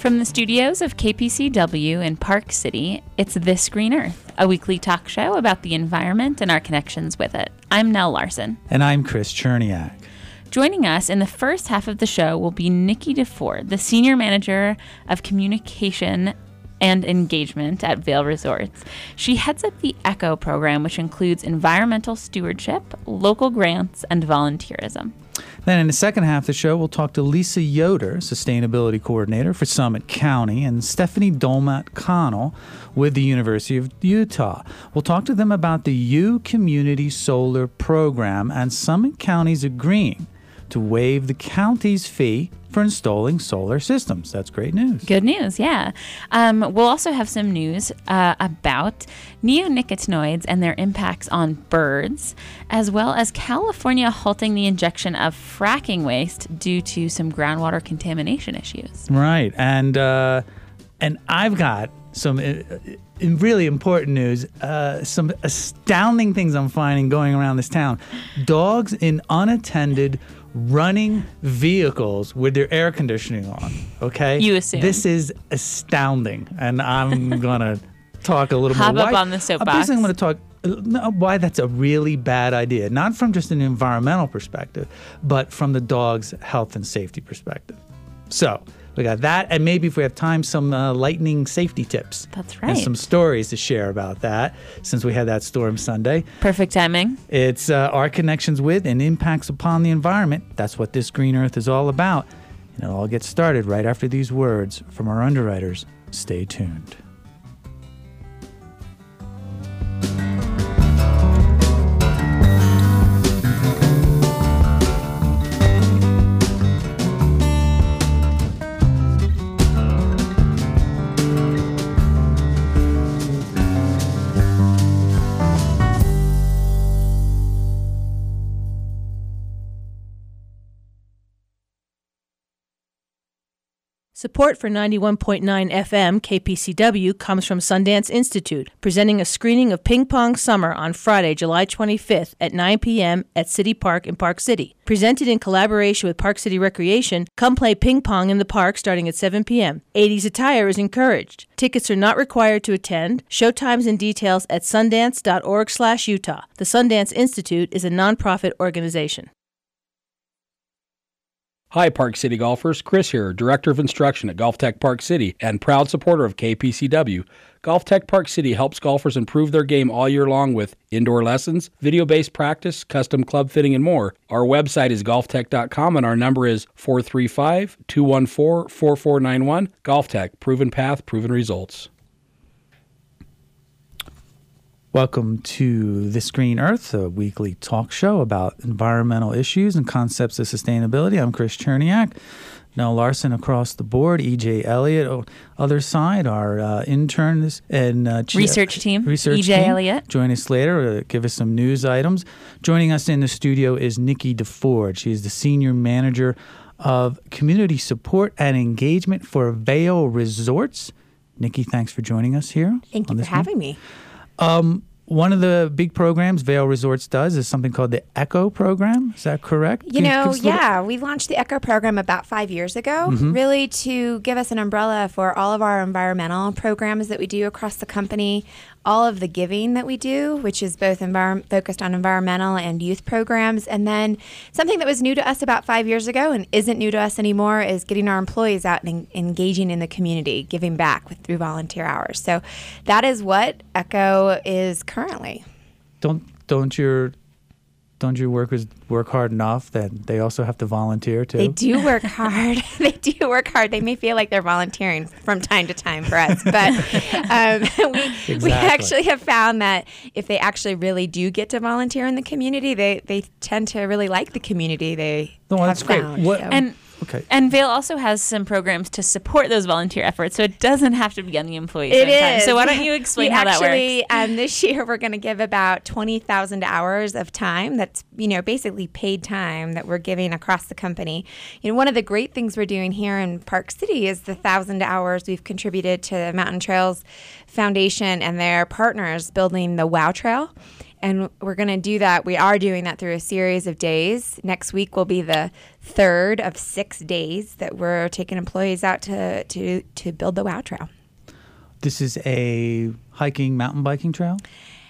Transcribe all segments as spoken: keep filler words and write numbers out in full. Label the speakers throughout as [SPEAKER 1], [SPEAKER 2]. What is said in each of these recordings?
[SPEAKER 1] From the studios of K P C W in Park City, it's This Green Earth, a weekly talk show about the environment and our connections with it. I'm Nell Larson.
[SPEAKER 2] And I'm Chris Cherniak.
[SPEAKER 1] Joining us in the first half of the show will be Nikki DeFord, the Senior Manager of Communication and Engagement at Vail Resorts. She heads up the ECHO program, which includes environmental stewardship, local grants, and volunteerism.
[SPEAKER 2] Then in the second half of the show, we'll talk to Lisa Yoder, Sustainability Coordinator for Summit County, and Stephanie Dolmat-Connell with the University of Utah. We'll talk to them about the U Community Solar Program and Summit County's agreeing to waive the county's fee for installing solar systems. That's great news.
[SPEAKER 1] Good news, yeah. Um, we'll also have some news uh, about neonicotinoids and their impacts on birds, as well as California halting the injection of fracking waste due to some groundwater contamination issues.
[SPEAKER 2] Right, and uh, and I've got some uh, really important news, uh, some astounding things I'm finding going around this town. Dogs in unattended running vehicles with their air conditioning on, okay?
[SPEAKER 1] You assume.
[SPEAKER 2] This is astounding, and I'm going to talk a little
[SPEAKER 1] Hop
[SPEAKER 2] more.
[SPEAKER 1] Hop up
[SPEAKER 2] why,
[SPEAKER 1] on the soapbox.
[SPEAKER 2] Basically, I'm going to talk uh, why that's a really bad idea, not from just an environmental perspective, but from the dog's health and safety perspective. So we got that, and maybe if we have time, some uh, lightning safety tips.
[SPEAKER 1] That's right.
[SPEAKER 2] And some stories to share about that, since we had that storm Sunday.
[SPEAKER 1] Perfect timing.
[SPEAKER 2] It's uh, our connections with and impacts upon the environment. That's what This Green Earth is all about. And it all gets started right after these words from our underwriters. Stay tuned.
[SPEAKER 3] Support for ninety-one point nine F M K P C W comes from Sundance Institute, presenting a screening of Ping Pong Summer on Friday, July twenty-fifth at nine p.m. at City Park in Park City. Presented in collaboration with Park City Recreation, come play ping pong in the park starting at seven p.m. eighties attire is encouraged. Tickets are not required to attend. Showtimes and details at sundance.org slash Utah. The Sundance Institute is a nonprofit organization.
[SPEAKER 4] Hi, Park City golfers. Chris here, Director of Instruction at Golf Tech Park City and proud supporter of K P C W. Golf Tech Park City helps golfers improve their game all year long with indoor lessons, video-based practice, custom club fitting, and more. Our website is golf tech dot com and our number is four three five, two one four, four four nine one. Golf Tech, proven path, proven results.
[SPEAKER 2] Welcome to This Green Earth, a weekly talk show about environmental issues and concepts of sustainability. I'm Chris Cherniak. Nell Larson across the board, E J Elliott on the other side, our uh, intern and uh,
[SPEAKER 1] research team,
[SPEAKER 2] research
[SPEAKER 1] E J
[SPEAKER 2] team.
[SPEAKER 1] Elliott.
[SPEAKER 2] Join us later, uh, give us some news items. Joining us in the studio is Nikki DeFord. She is the Senior Manager of Community Support and Engagement for Vail Resorts. Nikki, thanks for joining us here.
[SPEAKER 5] Thank you for having me.
[SPEAKER 2] Um, one of the big programs Vail Resorts does is something called the ECHO program. Is that correct?
[SPEAKER 5] You know, yeah, we launched the ECHO program about five years ago, mm-hmm. really to give us an umbrella for all of our environmental programs that we do across the company, all of the giving that we do, which is both envir- focused on environmental and youth programs. And then something that was new to us about five years ago and isn't new to us anymore is getting our employees out and en- engaging in the community, giving back with, through volunteer hours. So that is what ECHO is currently.
[SPEAKER 2] Don't don't your don't your workers work hard enough that they also have to volunteer too?
[SPEAKER 5] They do work hard. They do work hard. They may feel like they're volunteering from time to time for us, but um, we exactly. we actually have found that if they actually really do get to volunteer in the community, they they tend to really like the community. They
[SPEAKER 2] no,
[SPEAKER 5] have
[SPEAKER 2] that's great.
[SPEAKER 5] found,
[SPEAKER 2] what,
[SPEAKER 5] so.
[SPEAKER 1] And
[SPEAKER 2] Okay.
[SPEAKER 1] And Vail also has some programs to support those volunteer efforts, so it doesn't have to be on the employees.
[SPEAKER 5] It is.
[SPEAKER 1] Time. So why don't you explain
[SPEAKER 5] we
[SPEAKER 1] how
[SPEAKER 5] actually,
[SPEAKER 1] that works?
[SPEAKER 5] Um, this year we're going to give about twenty thousand hours of time. That's, you know, basically paid time that we're giving across the company. You know, one of the great things we're doing here in Park City is the thousand hours we've contributed to Mountain Trails Foundation and their partners building the WOW Trail. And we're going to do that. We are doing that through a series of days. Next week will be the third of six days that we're taking employees out to, to, to build the WOW Trail.
[SPEAKER 2] This is a hiking, mountain biking trail?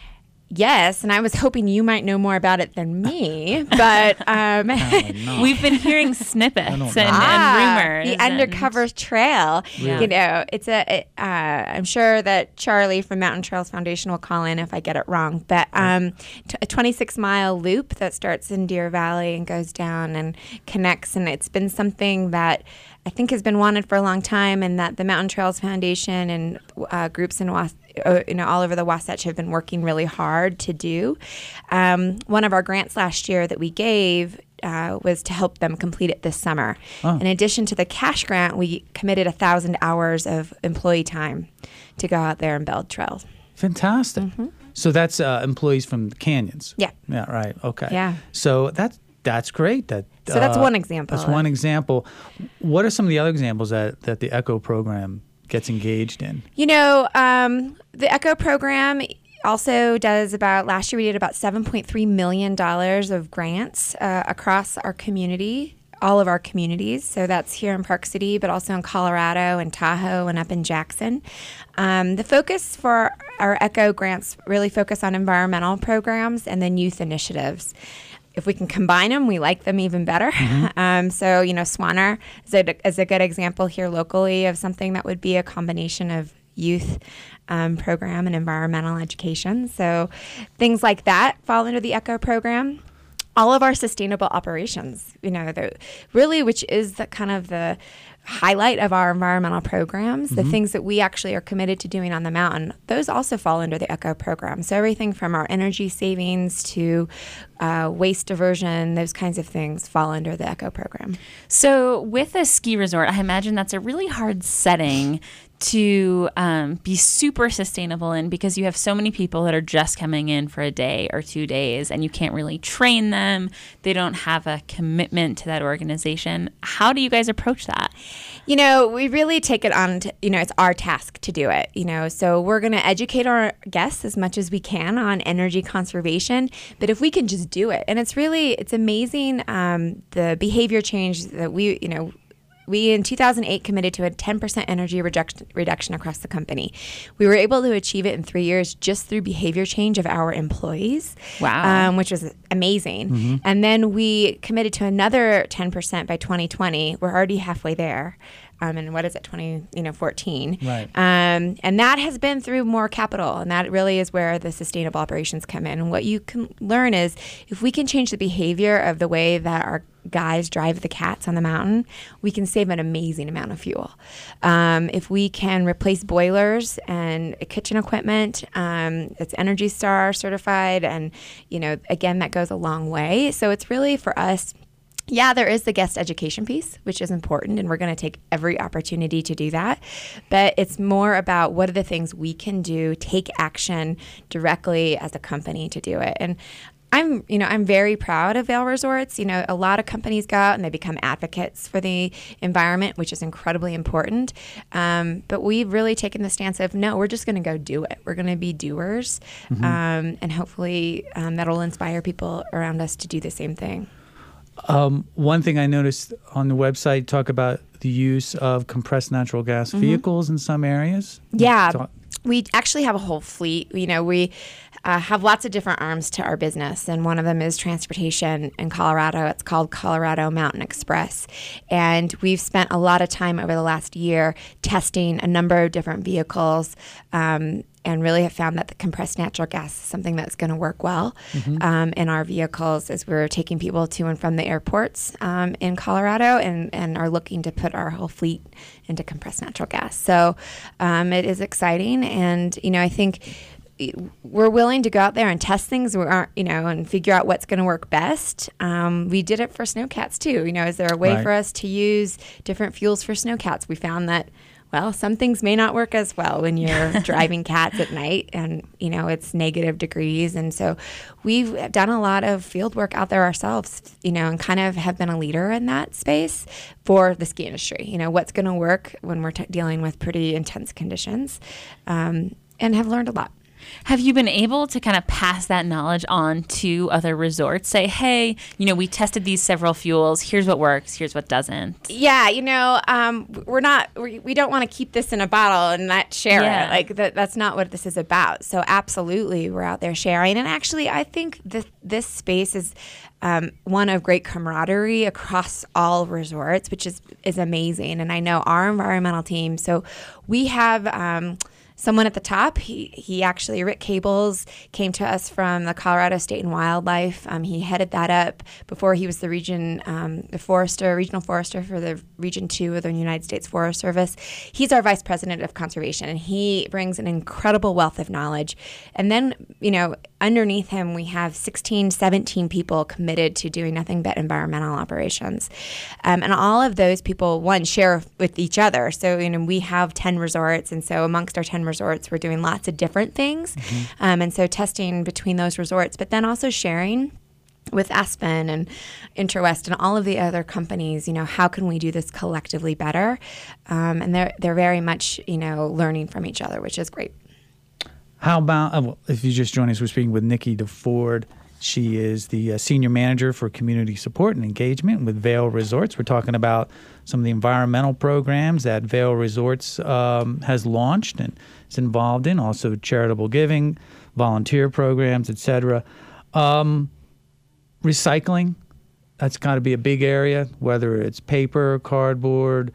[SPEAKER 5] Yes, and I was hoping you might know more about it than me, but um,
[SPEAKER 1] we've been hearing snippets and,
[SPEAKER 5] ah,
[SPEAKER 1] and rumors.
[SPEAKER 5] The undercover
[SPEAKER 1] and,
[SPEAKER 5] trail.
[SPEAKER 1] Yeah.
[SPEAKER 5] You know, it's a. It, uh, I'm sure that Charlie from Mountain Trails Foundation will call in if I get it wrong, but um, t- a twenty-six mile loop that starts in Deer Valley and goes down and connects, and it's been something that I think has been wanted for a long time, and that the Mountain Trails Foundation and uh, groups in Was- uh, you know all over the Wasatch have been working really hard to do. Um, one of our grants last year that we gave uh, was to help them complete it this summer. Oh. In addition to the cash grant, we committed a thousand hours of employee time to go out there and build trails.
[SPEAKER 2] Fantastic.
[SPEAKER 5] Mm-hmm.
[SPEAKER 2] So that's uh, employees from the canyons.
[SPEAKER 5] Yeah.
[SPEAKER 2] Yeah. Right. Okay.
[SPEAKER 5] Yeah.
[SPEAKER 2] So that's that's great. That
[SPEAKER 5] so that's uh, one example.
[SPEAKER 2] That's one example. What are some of the other examples that that the ECHO program gets engaged in?
[SPEAKER 5] You know, um, the ECHO program also does about, last year we did about seven point three million dollars of grants uh, across our community, all of our communities. So that's here in Park City, but also in Colorado and Tahoe and up in Jackson. Um, the focus for our ECHO grants really focus on environmental programs and then youth initiatives. If we can combine them, we like them even better. Mm-hmm. Um, so, you know, Swanner is a, is a good example here locally of something that would be a combination of youth um, program and environmental education. So things like that fall under the ECHO program. All of our sustainable operations, you know, the, really, which is the kind of the highlight of our environmental programs, mm-hmm. the things that we actually are committed to doing on the mountain, those also fall under the ECHO program. So everything from our energy savings to uh, waste diversion, those kinds of things fall under the ECHO program.
[SPEAKER 1] So with a ski resort, I imagine that's a really hard setting to um, be super sustainable in, because you have so many people that are just coming in for a day or two days and you can't really train them. They don't have a commitment to that organization. How do you guys approach that?
[SPEAKER 5] You know, we really take it on, to, you know, it's our task to do it, you know, so we're going to educate our guests as much as we can on energy conservation, but if we can just do it, and it's really, it's amazing um, the behavior change that we, you know, we in two thousand eight committed to a ten percent energy reduction, reduction across the company. We were able to achieve it in three years just through behavior change of our employees.
[SPEAKER 1] Wow.
[SPEAKER 5] Um, which was amazing.
[SPEAKER 2] Mm-hmm.
[SPEAKER 5] And then we committed to another ten percent by twenty twenty. We're already halfway there. Um, and what is it, twenty, you know, fourteen?
[SPEAKER 2] Right.
[SPEAKER 5] Um, and that has been through more capital, and that really is where the sustainable operations come in. And what you can learn is if we can change the behavior of the way that our guys drive the cats on the mountain, we can save an amazing amount of fuel. Um, if we can replace boilers and kitchen equipment um, that's Energy Star certified, and, you know, again, that goes a long way. So it's really for us. Yeah, there is the guest education piece, which is important, and we're going to take every opportunity to do that. But it's more about what are the things we can do, take action directly as a company to do it. And I'm, you know, I'm very proud of Vail Resorts. You know, a lot of companies go out and they become advocates for the environment, which is incredibly important. Um, but we've really taken the stance of, no, we're just going to go do it. We're going to be doers, mm-hmm. um, and hopefully um, that'll inspire people around us to do the same thing.
[SPEAKER 2] Um, one thing I noticed on the website, talk about the use of compressed natural gas mm-hmm. vehicles in some areas.
[SPEAKER 5] Yeah.
[SPEAKER 2] Talk-
[SPEAKER 5] We actually have a whole fleet. You know, we uh, have lots of different arms to our business, and one of them is transportation in Colorado. It's called Colorado Mountain Express. And we've spent a lot of time over the last year testing a number of different vehicles, um, and really have found that the compressed natural gas is something that's going to work well mm-hmm. um, in our vehicles as we're taking people to and from the airports um, in Colorado, and, and are looking to put our whole fleet into compressed natural gas. So um, it is exciting, and, you know, I think we're willing to go out there and test things, we aren't, you know, and figure out what's going to work best. Um, we did it for snowcats too. You know, is there a way
[SPEAKER 2] right.
[SPEAKER 5] for us to use different fuels for snowcats? We found that, well, some things may not work as well when you're driving cats at night, and, you know, it's negative degrees. And so we've done a lot of field work out there ourselves, you know, and kind of have been a leader in that space for the ski industry. You know, what's going to work when we're t- dealing with pretty intense conditions, um, and have learned a lot.
[SPEAKER 1] Have you been able to kind of pass that knowledge on to other resorts? Say, hey, you know, we tested these several fuels. Here's what works. Here's what doesn't.
[SPEAKER 5] Yeah, you know, um, we're not, we, we don't want to keep this in a bottle and not share
[SPEAKER 1] Yeah.
[SPEAKER 5] it. Like, that, that's not what this is about. So absolutely, we're out there sharing. And actually, I think this, this space is um, one of great camaraderie across all resorts, which is, is amazing. And I know our environmental team, so we have... Um, Someone at the top, he, he actually, Rick Cables, came to us from the Colorado State and Wildlife. Um, he headed that up before he was the region, um, the forester, regional forester for the Region two of the United States Forest Service. He's our vice president of conservation, and he brings an incredible wealth of knowledge. And then, you know, underneath him, we have sixteen, seventeen people committed to doing nothing but environmental operations. Um, and all of those people, one, share with each other. So, you know, we have ten resorts, and so amongst our ten resorts, we're doing lots of different things. Mm-hmm. Um, and so testing between those resorts, but then also sharing with Aspen and Interwest and all of the other companies, you know, how can we do this collectively better? Um, and they're, they're very much, you know, learning from each other, which is great.
[SPEAKER 2] How about, uh, well, if you just joined us, we're speaking with Nikki DeFord. She is the uh, Senior Manager for Community Support and Engagement with Vail Resorts. We're talking about some of the environmental programs that Vail Resorts um, has launched and is involved in, also charitable giving, volunteer programs, et cetera. Um, recycling, that's got to be a big area, whether it's paper, cardboard,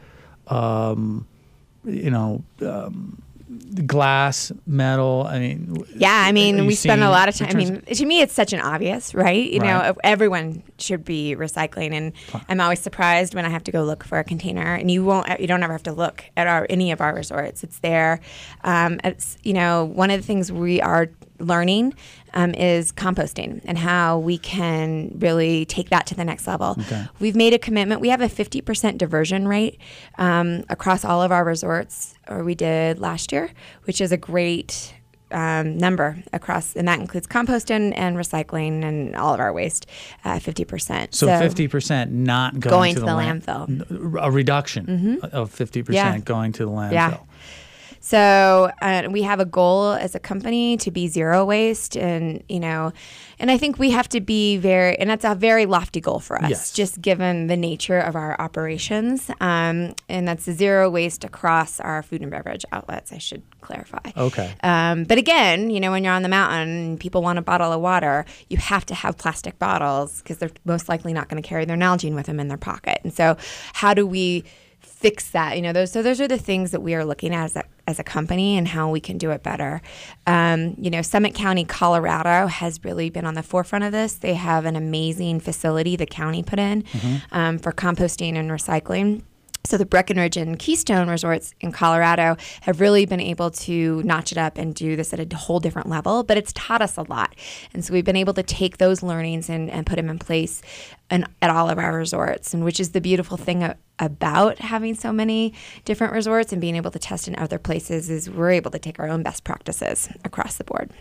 [SPEAKER 2] um, you know, um, glass, metal. I mean,
[SPEAKER 5] yeah, I mean, we spend a lot of time. I mean,
[SPEAKER 2] returns?
[SPEAKER 5] to me, it's such an obvious, right? You
[SPEAKER 2] Right.
[SPEAKER 5] know, everyone should be recycling, and I'm always surprised when I have to go look for a container, and you won't, you don't ever have to look at our any of our resorts. It's there. Um, it's, you know, one of the things we are learning um, is composting and how we can really take that to the next level.
[SPEAKER 2] Okay.
[SPEAKER 5] We've made a commitment. We have a fifty percent diversion rate um, across all of our resorts, or we did last year, which is a great um, number across, and that includes composting and recycling and all of our waste, uh, fifty percent.
[SPEAKER 2] So, so fifty percent not going,
[SPEAKER 5] going
[SPEAKER 2] to,
[SPEAKER 5] to
[SPEAKER 2] the,
[SPEAKER 5] the
[SPEAKER 2] land,
[SPEAKER 5] landfill.
[SPEAKER 2] A reduction mm-hmm. of fifty percent
[SPEAKER 5] Yeah.
[SPEAKER 2] going to the landfill.
[SPEAKER 5] Yeah. So uh, we have a goal as a company to be zero waste, and you know, and I think we have to be very, and that's a very lofty goal for us,
[SPEAKER 2] yes.
[SPEAKER 5] just given the nature of our operations, um, and that's zero waste across our food and beverage outlets. I should clarify.
[SPEAKER 2] Okay.
[SPEAKER 5] Um, but again, you know, when you're on the mountain and people want a bottle of water, you have to have plastic bottles because they're most likely not going to carry their Nalgene with them in their pocket. And so, how do we fix that? You know, those so those are the things that we are looking at as a, as a company and how we can do it better. Um, you know, Summit County, Colorado has really been on the forefront of this. They have an amazing facility the county put in mm-hmm. um, for composting and recycling. So the Breckenridge and Keystone resorts in Colorado have really been able to notch it up and do this at a whole different level, but it's taught us a lot. And so we've been able to take those learnings and, and put them in place in, at all of our resorts, and which is the beautiful thing a, about having so many different resorts and being able to test in other places is we're able to take our own best practices across the board.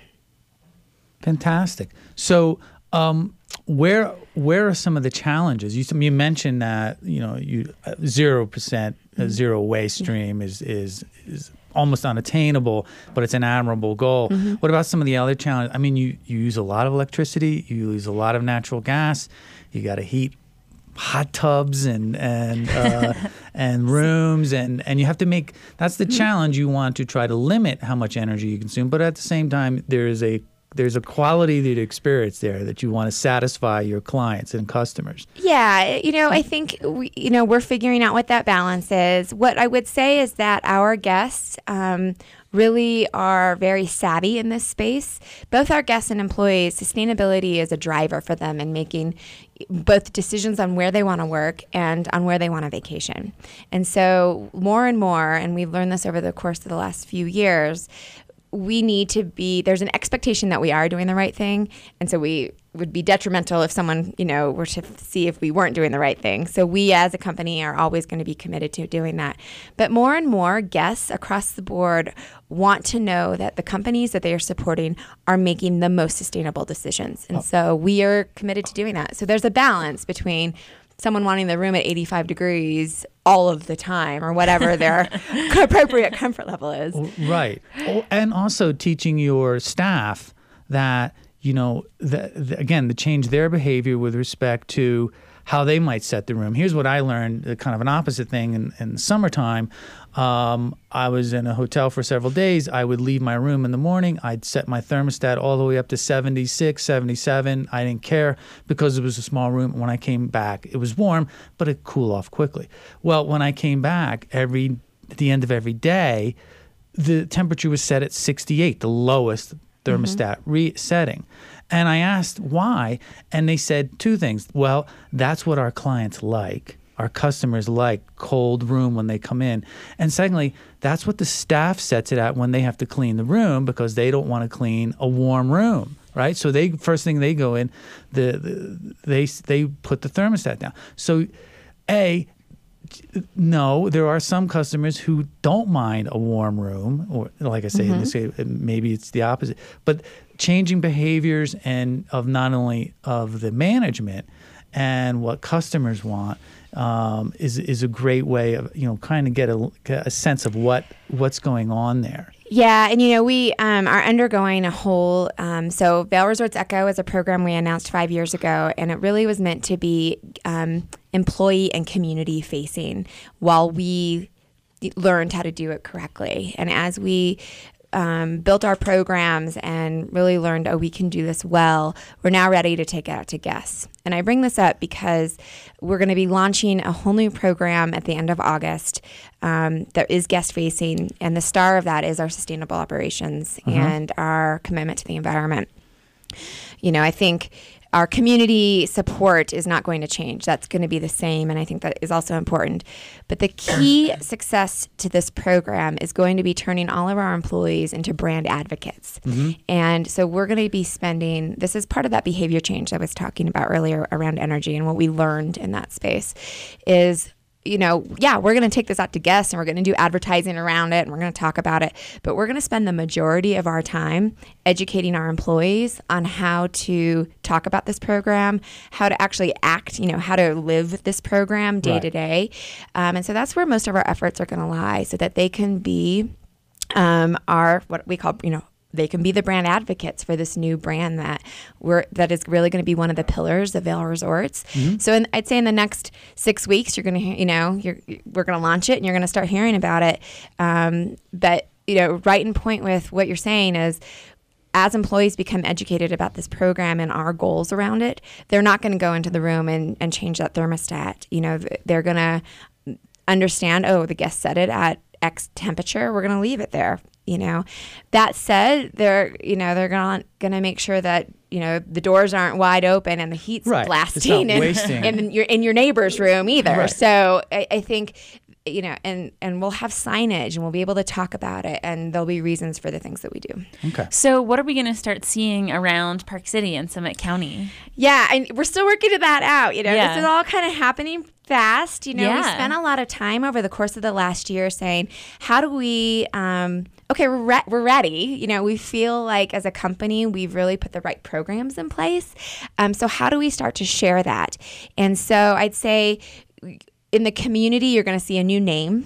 [SPEAKER 2] Fantastic. So um, where where are some of the challenges? You, you mentioned that you know you zero percent uh, zero waste stream is is is almost unattainable, but it's an admirable goal. Mm-hmm. What about some of the other challenges? I mean, you, you use a lot of electricity, you use a lot of natural gas, you got to heat hot tubs and and uh, and rooms, and, and you have to make, that's the challenge. You want to try to limit how much energy you consume, but at the same time, there is a there's a quality of the experience there that you want to satisfy your clients and customers.
[SPEAKER 5] Yeah, you know, I think we, you know, we're figuring out what that balance is. What I would say is that our guests um, really are very savvy in this space. Both our guests and employees, sustainability is a driver for them in making both decisions on where they want to work and on where they want to vacation. And so more and more, and we've learned this over the course of the last few years, we need to be, there's an expectation that we are doing the right thing. And so we would be detrimental if someone, you know, were to see if we weren't doing the right thing. So we as a company are always going to be committed to doing that. But more and more guests across the board want to know that the companies that they are supporting are making the most sustainable decisions. And so we are committed to doing that. So there's a balance between someone wanting the room at eighty-five degrees all of the time or whatever their appropriate comfort level is.
[SPEAKER 2] Right. And also teaching your staff that, you know, the, the, again, to change their behavior with respect to how they might set the room. Here's what I learned, uh, kind of an opposite thing in, in summertime. Um, I was in a hotel for several days. I would leave my room in the morning. I'd set my thermostat all the way up to seventy-six, seventy-seven. I didn't care because it was a small room. When I came back, it was warm, but it'd cool off quickly. Well, when I came back, every at the end of every day, the temperature was set at sixty-eight, the lowest thermostat mm-hmm. re- setting. And I asked why, and they said two things. Well, that's what our clients like. Our customers like cold room when they come in. And secondly, that's what the staff sets it at when they have to clean the room because they don't want to clean a warm room, right? So they first thing they go in, the, the they they put the thermostat down. So, A, no, there are some customers who don't mind a warm room, or like I say, mm-hmm. in this case, maybe it's the opposite. But changing behaviors and of not only of the management and what customers want um, is is a great way of, you know, kind of get a, get a sense of what what's going on there.
[SPEAKER 5] Yeah, and you know, we um, are undergoing a whole, um, so Vail Resorts Echo is a program we announced five years ago, and it really was meant to be um, employee and community facing while we learned how to do it correctly. And as we Um, built our programs and really learned, oh, we can do this well, we're now ready to take it out to guests. And I bring this up because we're going to be launching a whole new program at the end of August um, that is guest facing. And the star of that is our sustainable operations mm-hmm. and our commitment to the environment. You know, I think our community support is not going to change. That's going to be the same, and I think that is also important. But the key success to this program is going to be turning all of our employees into brand advocates. Mm-hmm. And so we're going to be spending, this is part of that behavior change I was talking about earlier around energy and what we learned in that space is, you know, yeah, we're going to take this out to guests and we're going to do advertising around it and we're going to talk about it, but we're going to spend the majority of our time educating our employees on how to talk about this program, how to actually act, you know, how to live this program day right. to day. Um, and so that's where most of our efforts are going to lie so that they can be um, our, what we call, you know, they can be the brand advocates for this new brand that we're that is really going to be one of the pillars of Vail Resorts. Mm-hmm. So in, I'd say in the next six weeks, you're going to, you know, you're, we're going to launch it and you're going to start hearing about it. Um, but, you know, right in point with what you're saying is as employees become educated about this program and our goals around it, they're not going to go into the room and, and change that thermostat. You know, they're going to understand, oh, the guest set it at X temperature, we're going to leave it there. You know, that said, they're, you know, they're going to make sure that, you know, the doors aren't wide open and the heat's
[SPEAKER 2] right.
[SPEAKER 5] blasting
[SPEAKER 2] in,
[SPEAKER 5] in your in your neighbor's room either.
[SPEAKER 2] Right.
[SPEAKER 5] So I, I think, you know, and, and we'll have signage and we'll be able to talk about it and there'll be reasons for the things that we do.
[SPEAKER 2] Okay.
[SPEAKER 1] So what are we going to start seeing around Park City and Summit County?
[SPEAKER 5] Yeah, and we're still working that out. You know,
[SPEAKER 1] yeah.
[SPEAKER 5] this is all kind of happening fast. You know,
[SPEAKER 1] yeah.
[SPEAKER 5] we spent a lot of time over the course of the last year saying, how do we, um, okay, we're, re- we're ready. You know, we feel like as a company, we've really put the right programs in place. Um, so how do we start to share that? And so I'd say in the community, you're going to see a new name.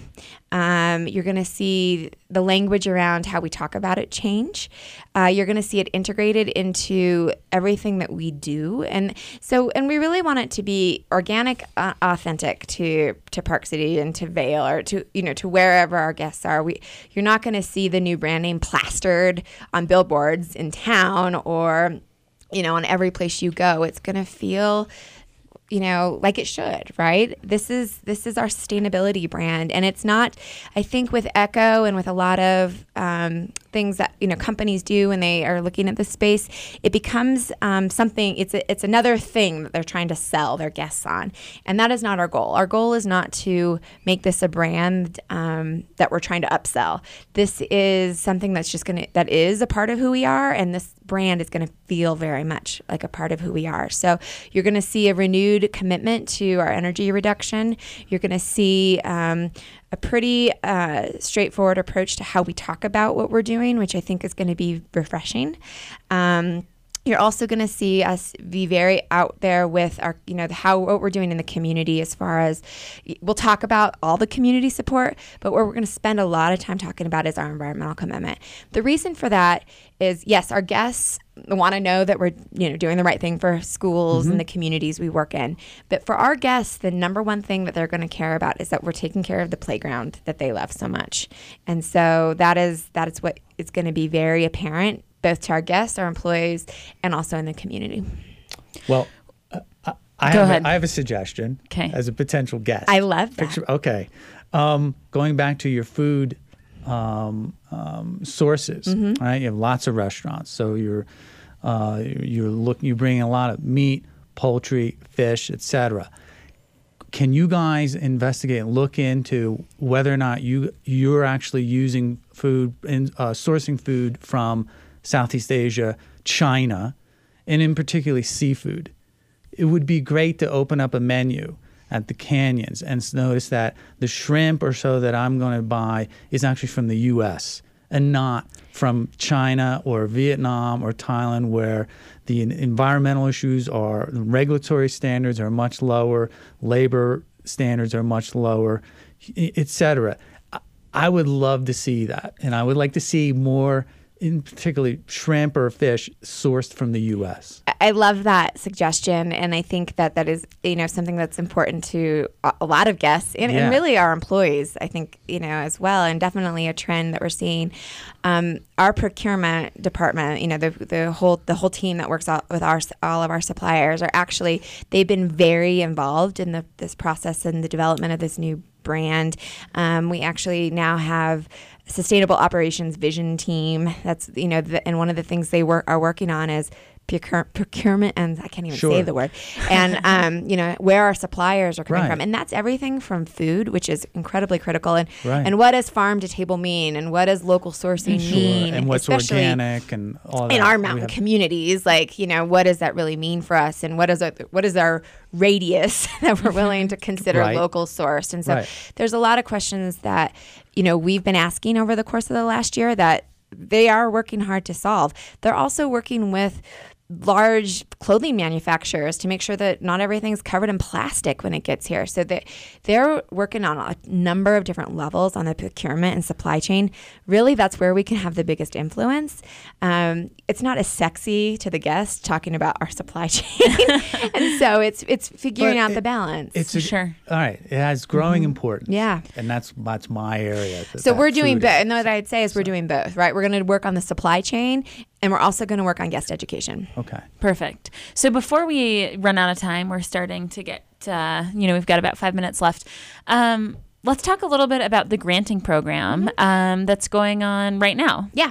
[SPEAKER 5] Um, you're going to see the language around how we talk about it change. Uh, you're going to see it integrated into everything that we do. And so, and we really want it to be organic, uh, authentic to, to Park City and to Vail or to, you know, to wherever our guests are. We, you're not going to see the new brand name plastered on billboards in town or, you know, on every place you go. It's going to feel, you know, like it should, right? This is this is our sustainability brand. And it's not, I think with Echo and with a lot of um, things that, you know, companies do when they are looking at this space, it becomes um, something, it's a, it's another thing that they're trying to sell their guests on. And that is not our goal. Our goal is not to make this a brand um, that we're trying to upsell. This is something that's just going to, that is a part of who we are. And this brand is going to feel very much like a part of who we are. So you're going to see a renewed commitment to our energy reduction. You're going to see um, a pretty uh, straightforward approach to how we talk about what we're doing, which I think is going to be refreshing. Um, You're also going to see us be very out there with our, you know, how what we're doing in the community as far as we'll talk about all the community support, but what we're going to spend a lot of time talking about is our environmental commitment. The reason for that is, yes, our guests want to know that we're, you know, doing the right thing for schools mm-hmm. and the communities we work in. But for our guests, the number one thing that they're going to care about is that we're taking care of the playground that they love so much. And so that is that is what is going to be very apparent both to our guests, our employees, and also in the community.
[SPEAKER 2] Well, uh, I,
[SPEAKER 1] Go
[SPEAKER 2] have
[SPEAKER 1] ahead.
[SPEAKER 2] A, I have a suggestion
[SPEAKER 1] okay.
[SPEAKER 2] as a potential guest.
[SPEAKER 5] I love that.
[SPEAKER 2] Picture, okay. Um, going back to your food um, um, sources, mm-hmm. right? You have lots of restaurants. So you're, uh, you're, look, you're bringing a lot of meat, poultry, fish, et cetera. Can you guys investigate and look into whether or not you, you're actually using food and uh, sourcing food from Southeast Asia, China, and in particularly seafood? It would be great to open up a menu at the canyons and notice that the shrimp or so that I'm going to buy is actually from the U S and not from China or Vietnam or Thailand, where the environmental issues are, the regulatory standards are much lower, labor standards are much lower, et cetera. I would love to see that, and I would like to see more, in particularly shrimp or fish, sourced from the U S.
[SPEAKER 5] I love that suggestion, and I think that that is, you know, something that's important to a lot of guests and,
[SPEAKER 2] yeah.
[SPEAKER 5] and really our employees, I think, you know, as well, and definitely a trend that we're seeing. Um, our procurement department, you know, the the whole the whole team that works out with our all of our suppliers are actually, they've been very involved in the this process and the development of this new brand. Um, we actually now have Sustainable Operations Vision Team. That's, you know, the, and one of the things they work are working on is procure, procurement, and I can't even
[SPEAKER 2] sure.
[SPEAKER 5] say the word, and um, you know, where our suppliers are coming
[SPEAKER 2] right.
[SPEAKER 5] from, and that's everything from food, which is incredibly critical, and
[SPEAKER 2] right.
[SPEAKER 5] and what does farm to table mean, and what does local sourcing
[SPEAKER 2] sure.
[SPEAKER 5] mean,
[SPEAKER 2] and what's organic, and all that.
[SPEAKER 5] In our mountain
[SPEAKER 2] have,
[SPEAKER 5] communities, like, you know, what does that really mean for us, and what is our, what is our radius that we're willing to consider
[SPEAKER 2] right.
[SPEAKER 5] local sourced, and so
[SPEAKER 2] right.
[SPEAKER 5] there's a lot of questions that, you know, we've been asking over the course of the last year that they are working hard to solve. They're also working with large clothing manufacturers to make sure that not everything's covered in plastic when it gets here. So they, they're working on a number of different levels on the procurement and supply chain. Really, that's where we can have the biggest influence. Um, it's not as sexy to the guest talking about our supply chain. And so it's it's figuring
[SPEAKER 2] But
[SPEAKER 5] out
[SPEAKER 2] it-
[SPEAKER 5] the balance.
[SPEAKER 2] It's a,
[SPEAKER 1] Sure.
[SPEAKER 2] All right. It has growing importance.
[SPEAKER 5] Yeah.
[SPEAKER 2] And that's that's my area. that-
[SPEAKER 5] So
[SPEAKER 2] that
[SPEAKER 5] we're doing
[SPEAKER 2] food
[SPEAKER 5] both.
[SPEAKER 2] is.
[SPEAKER 5] And what I'd say is we're doing both, right? We're going to work on the supply chain, and we're also going to work on guest education.
[SPEAKER 2] Okay.
[SPEAKER 1] Perfect. So before we run out of time, we're starting to get, uh, you know, we've got about five minutes left. Um, let's talk a little bit about the granting program um, that's going on right now.
[SPEAKER 5] Yeah.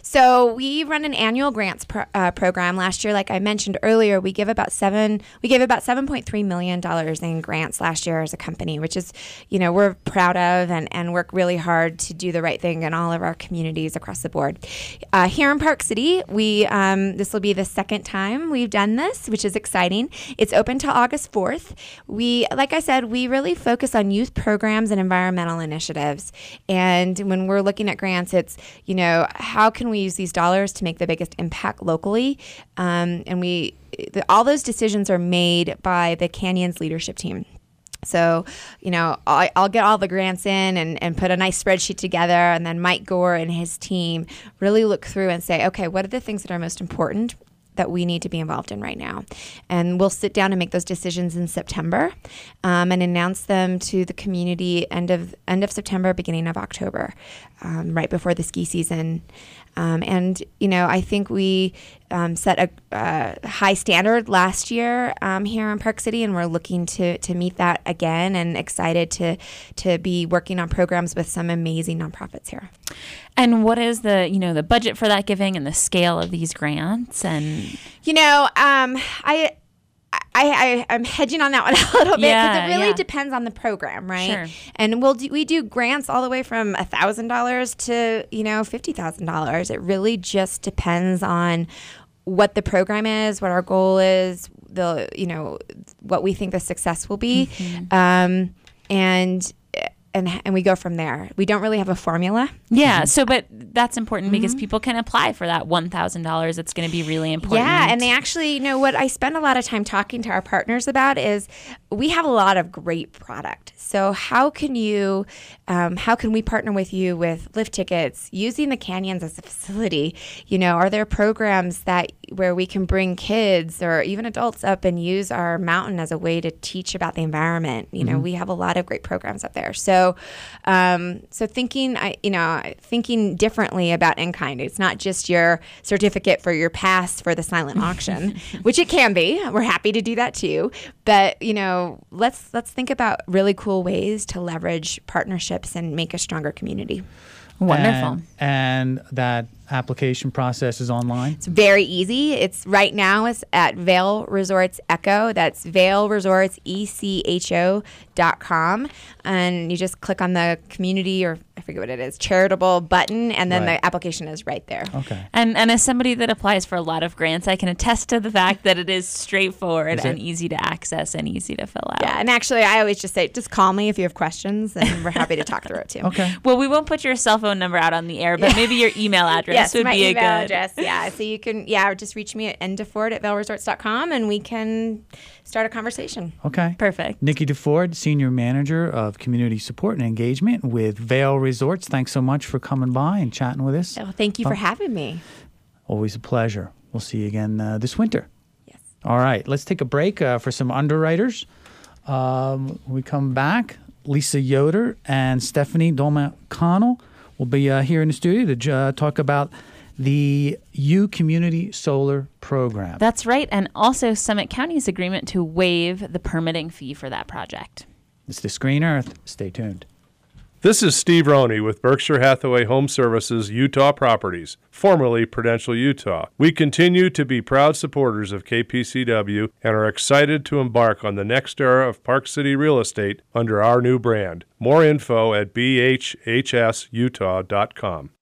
[SPEAKER 5] So we run an annual grants pro- uh, program. Last year, like I mentioned earlier, we give about seven. We gave about seven point three million dollars in grants last year as a company, which is, you know, we're proud of and, and work really hard to do the right thing in all of our communities across the board. Uh, here in Park City, we um, this will be the second time we've done this, which is exciting. It's open till August fourth. We, like I said, we really focus on youth programs and environmental initiatives. And when we're looking at grants, it's, you know, how can we use these dollars to make the biggest impact locally? Um, and we, the, all those decisions are made by the Canyons leadership team. So, you know, I'll, I'll get all the grants in and, and put a nice spreadsheet together, and then Mike Gore and his team really look through and say, okay, what are the things that are most important that we need to be involved in right now? And we'll sit down and make those decisions in September um, and announce them to the community end of end of September, beginning of October, um, right before the ski season. Um, and, you know, I think we um, set a uh, high standard last year um, here in Park City, and we're looking to to meet that again, and excited to to be working on programs with some amazing nonprofits here.
[SPEAKER 1] And what is the, you know, the budget for that giving and the scale of these grants? And
[SPEAKER 5] You know, um, I, I, I, I'm hedging on that one a little bit because
[SPEAKER 1] Yeah,
[SPEAKER 5] it really
[SPEAKER 1] yeah.
[SPEAKER 5] depends on the program, right?
[SPEAKER 1] Sure.
[SPEAKER 5] And we'll do, we do grants all the way from a thousand dollars to, you know, fifty thousand dollars. It really just depends on what the program is, what our goal is, the, you know, what we think the success will be,
[SPEAKER 1] Mm-hmm.
[SPEAKER 5] um, and and and we go from there. We don't really have a formula.
[SPEAKER 1] Yeah. So, but that's important because people can apply for that one thousand dollars. It's going to be really important.
[SPEAKER 5] Yeah. And they actually, you know, what I spend a lot of time talking to our partners about is we have a lot of great product. So how can you, um, how can we partner with you with lift tickets, using the canyons as a facility? You know, are there programs that where we can bring kids or even adults up and use our mountain as a way to teach about the environment? You know, mm-hmm. we have a lot of great programs up there. So, um, so thinking, I, you know, thinking differently about in-kind. It's not just your certificate for your pass for the silent auction, which it can be. We're happy to do that too. But, you know, let's let's think about really cool ways to leverage partnerships and make a stronger community.
[SPEAKER 1] Wonderful.
[SPEAKER 2] And, and that application process is online?
[SPEAKER 5] It's very easy. It's right now it's at Vail Resorts Echo. That's Vail Resorts E C H O dot com. And you just click on the community, or I forget what it is, charitable button, and then right. the application is right there.
[SPEAKER 2] Okay.
[SPEAKER 1] And and as somebody that applies for a lot of grants, I can attest to the fact that it is straightforward is and it? easy to access and easy to fill out.
[SPEAKER 5] Yeah, and actually I always just say, just call me if you have questions, and we're happy to talk through it too.
[SPEAKER 2] Okay.
[SPEAKER 1] Well, we won't put your cell phone number out on the air, but yeah. maybe your email address
[SPEAKER 5] yes,
[SPEAKER 1] would
[SPEAKER 5] my
[SPEAKER 1] be a
[SPEAKER 5] email
[SPEAKER 1] good
[SPEAKER 5] address. Yeah, so you can yeah just reach me at n deford at vail resorts dot com, and we can start a conversation.
[SPEAKER 2] Okay.
[SPEAKER 1] Perfect.
[SPEAKER 2] Nikki DeFord, Senior Manager of Community Support and Engagement with Vail Resorts. Thanks so much for coming by and chatting with us.
[SPEAKER 5] Oh, thank you oh. for having me.
[SPEAKER 2] Always a pleasure. We'll see you again uh, this winter.
[SPEAKER 5] Yes.
[SPEAKER 2] All right. Let's take a break uh, for some underwriters. Um, when we come back, Lisa Yoder and Stephanie Dolmatt-Connell will be uh, here in the studio to uh, talk about the U Community Solar Program.
[SPEAKER 1] That's right. And also Summit County's agreement to waive the permitting fee for that project.
[SPEAKER 2] It's the Screen Earth. Stay tuned.
[SPEAKER 6] This is Steve Roney with Berkshire Hathaway Home Services Utah Properties, formerly Prudential Utah. We continue to be proud supporters of K P C W and are excited to embark on the next era of Park City real estate under our new brand. More info at b h h s utah dot com.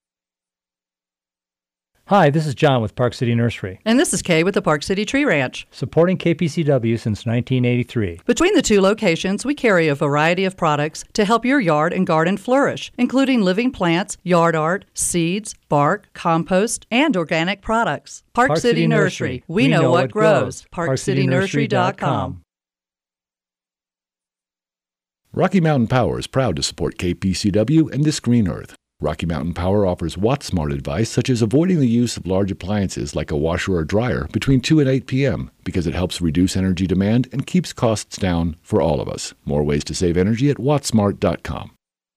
[SPEAKER 7] Hi, this is John with Park City Nursery.
[SPEAKER 8] And this is Kay with the Park City Tree Ranch.
[SPEAKER 7] Supporting K P C W since nineteen eighty-three.
[SPEAKER 8] Between the two locations, we carry a variety of products to help your yard and garden flourish, including living plants, yard art, seeds, bark, compost, and organic products. Park, Park City, City Nursery. Nursery. We, we know, know what grows. park city nursery dot com.
[SPEAKER 9] Rocky Mountain Power is proud to support K P C W and This Green Earth. Rocky Mountain Power offers Watt-Smart advice such as avoiding the use of large appliances like a washer or dryer between two and eight p.m. because it helps reduce energy demand and keeps costs down for all of us. More ways to save energy at watt smart dot com.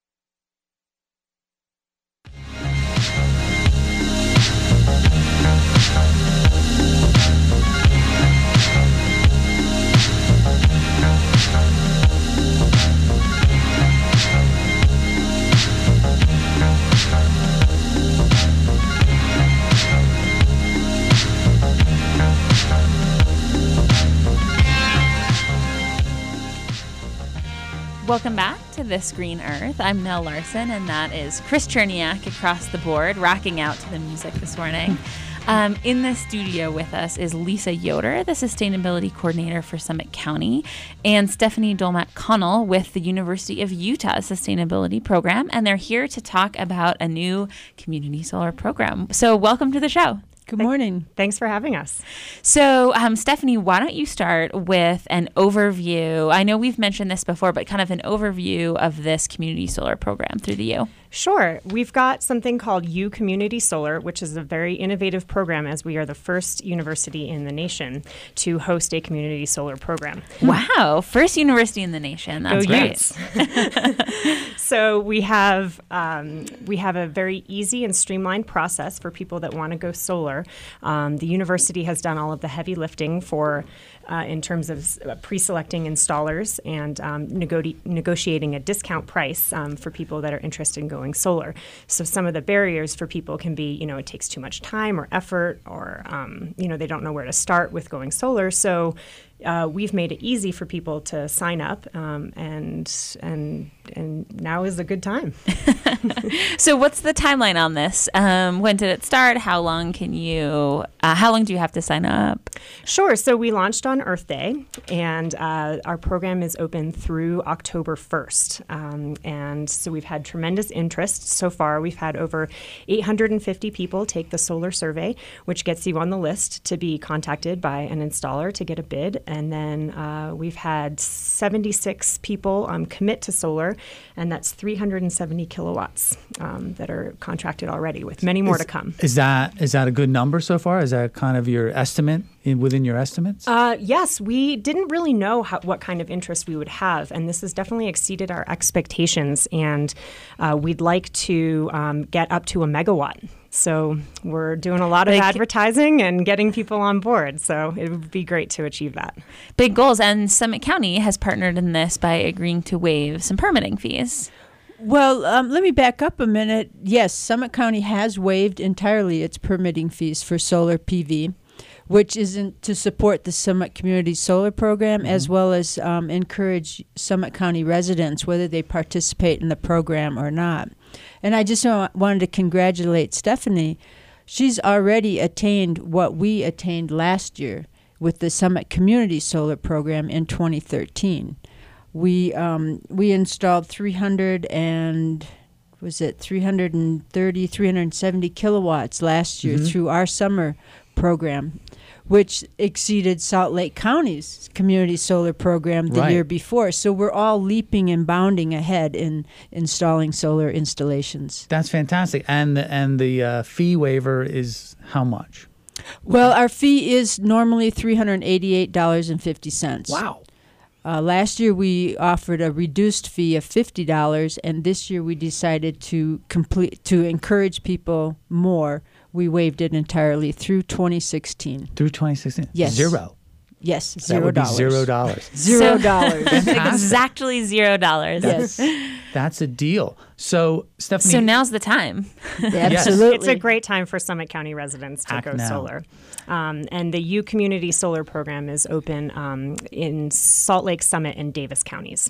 [SPEAKER 1] Welcome back to This Green Earth. I'm Nell Larson, and that is Chris Cherniak across the board, rocking out to the music this morning. Um, in the studio with us is Lisa Yoder, the Sustainability Coordinator for Summit County, and Stephanie Dolmatt-Connell with the University of Utah Sustainability Program, and they're here to talk about a new community solar program. So welcome to the show.
[SPEAKER 10] Good morning. Thanks for having us.
[SPEAKER 1] So, um, Stephanie, why don't you start with an overview? I know we've mentioned this before, but kind of an overview of this community solar program through the U.
[SPEAKER 10] Sure. We've got something called U Community Solar, which is a very innovative program, as we are the first university in the nation to host a community solar program.
[SPEAKER 1] Wow. First university in the nation. That's
[SPEAKER 10] Go
[SPEAKER 1] great.
[SPEAKER 10] Utes. So we have um, we have a very easy and streamlined process for people that want to go solar. Um, the university has done all of the heavy lifting for Uh, in terms of uh, pre-selecting installers and um, nego- negotiating a discount price um, for people that are interested in going solar. So some of the barriers for people can be, you know, it takes too much time or effort, or, um, you know, they don't know where to start with going solar. So uh, we've made it easy for people to sign up, um, and and and now is a good time.
[SPEAKER 1] So what's the timeline on this? Um, when did it start? How long can you? Uh, how long do you have to sign up?
[SPEAKER 10] Sure. So we launched on Earth Day, and uh, our program is open through October first. Um, and so we've had tremendous interest so far. We've had over eight hundred fifty people take the solar survey, which gets you on the list to be contacted by an installer to get a bid. And then uh, we've had seventy-six people um, commit to solar, and that's three hundred seventy kilowatts um, that are contracted already, with many more
[SPEAKER 2] is,
[SPEAKER 10] to come.
[SPEAKER 2] Is that is that a good number so far? Is that kind of your estimate in, within your estimates?
[SPEAKER 10] Uh, yes, we didn't really know how, what kind of interest we would have, and this has definitely exceeded our expectations. And uh, we'd like to um, get up to a megawatt. So we're doing a lot of
[SPEAKER 1] Big,
[SPEAKER 10] advertising and getting people on board. So it would be great to achieve that.
[SPEAKER 1] Big goals. And Summit County has partnered in this by agreeing to waive some permitting fees.
[SPEAKER 11] Well, um, let me back up a minute. Yes, Summit County has waived entirely its permitting fees for solar P V, which isn't to support the Summit Community Solar Program, mm-hmm. as well as um, encourage Summit County residents, whether they participate in the program or not. And I just w- wanted to congratulate Stephanie. She's already attained what we attained last year with the Summit Community Solar Program in twenty thirteen. We um, we installed three hundred and was it three hundred thirty, three hundred seventy kilowatts last year mm-hmm. through our summer program, which exceeded Salt Lake County's community solar program the
[SPEAKER 2] right.
[SPEAKER 11] year before. So we're all leaping and bounding ahead in installing solar installations.
[SPEAKER 2] That's fantastic. And the, and the uh, fee waiver is how much?
[SPEAKER 11] Well, our fee is normally three hundred eighty-eight dollars and fifty cents.
[SPEAKER 2] Wow.
[SPEAKER 11] Uh, last year we offered a reduced fee of fifty dollars, and this year we decided to complete to encourage people more. We waived it entirely through twenty sixteen.
[SPEAKER 2] Through twenty sixteen?
[SPEAKER 11] Yes.
[SPEAKER 2] Zero.
[SPEAKER 11] Yes,
[SPEAKER 2] that
[SPEAKER 11] zero
[SPEAKER 2] would be
[SPEAKER 11] dollars.
[SPEAKER 2] Zero dollars.
[SPEAKER 11] Zero dollars.
[SPEAKER 1] Exactly zero dollars.
[SPEAKER 11] Yes.
[SPEAKER 2] That's a deal. So, Stephanie.
[SPEAKER 1] So now's the time.
[SPEAKER 11] Absolutely.
[SPEAKER 10] It's a great time for Summit County residents to
[SPEAKER 2] Act
[SPEAKER 10] go
[SPEAKER 2] now.
[SPEAKER 10] solar. Um, and the U Community Solar Program is open um, in Salt Lake, Summit, and Davis counties.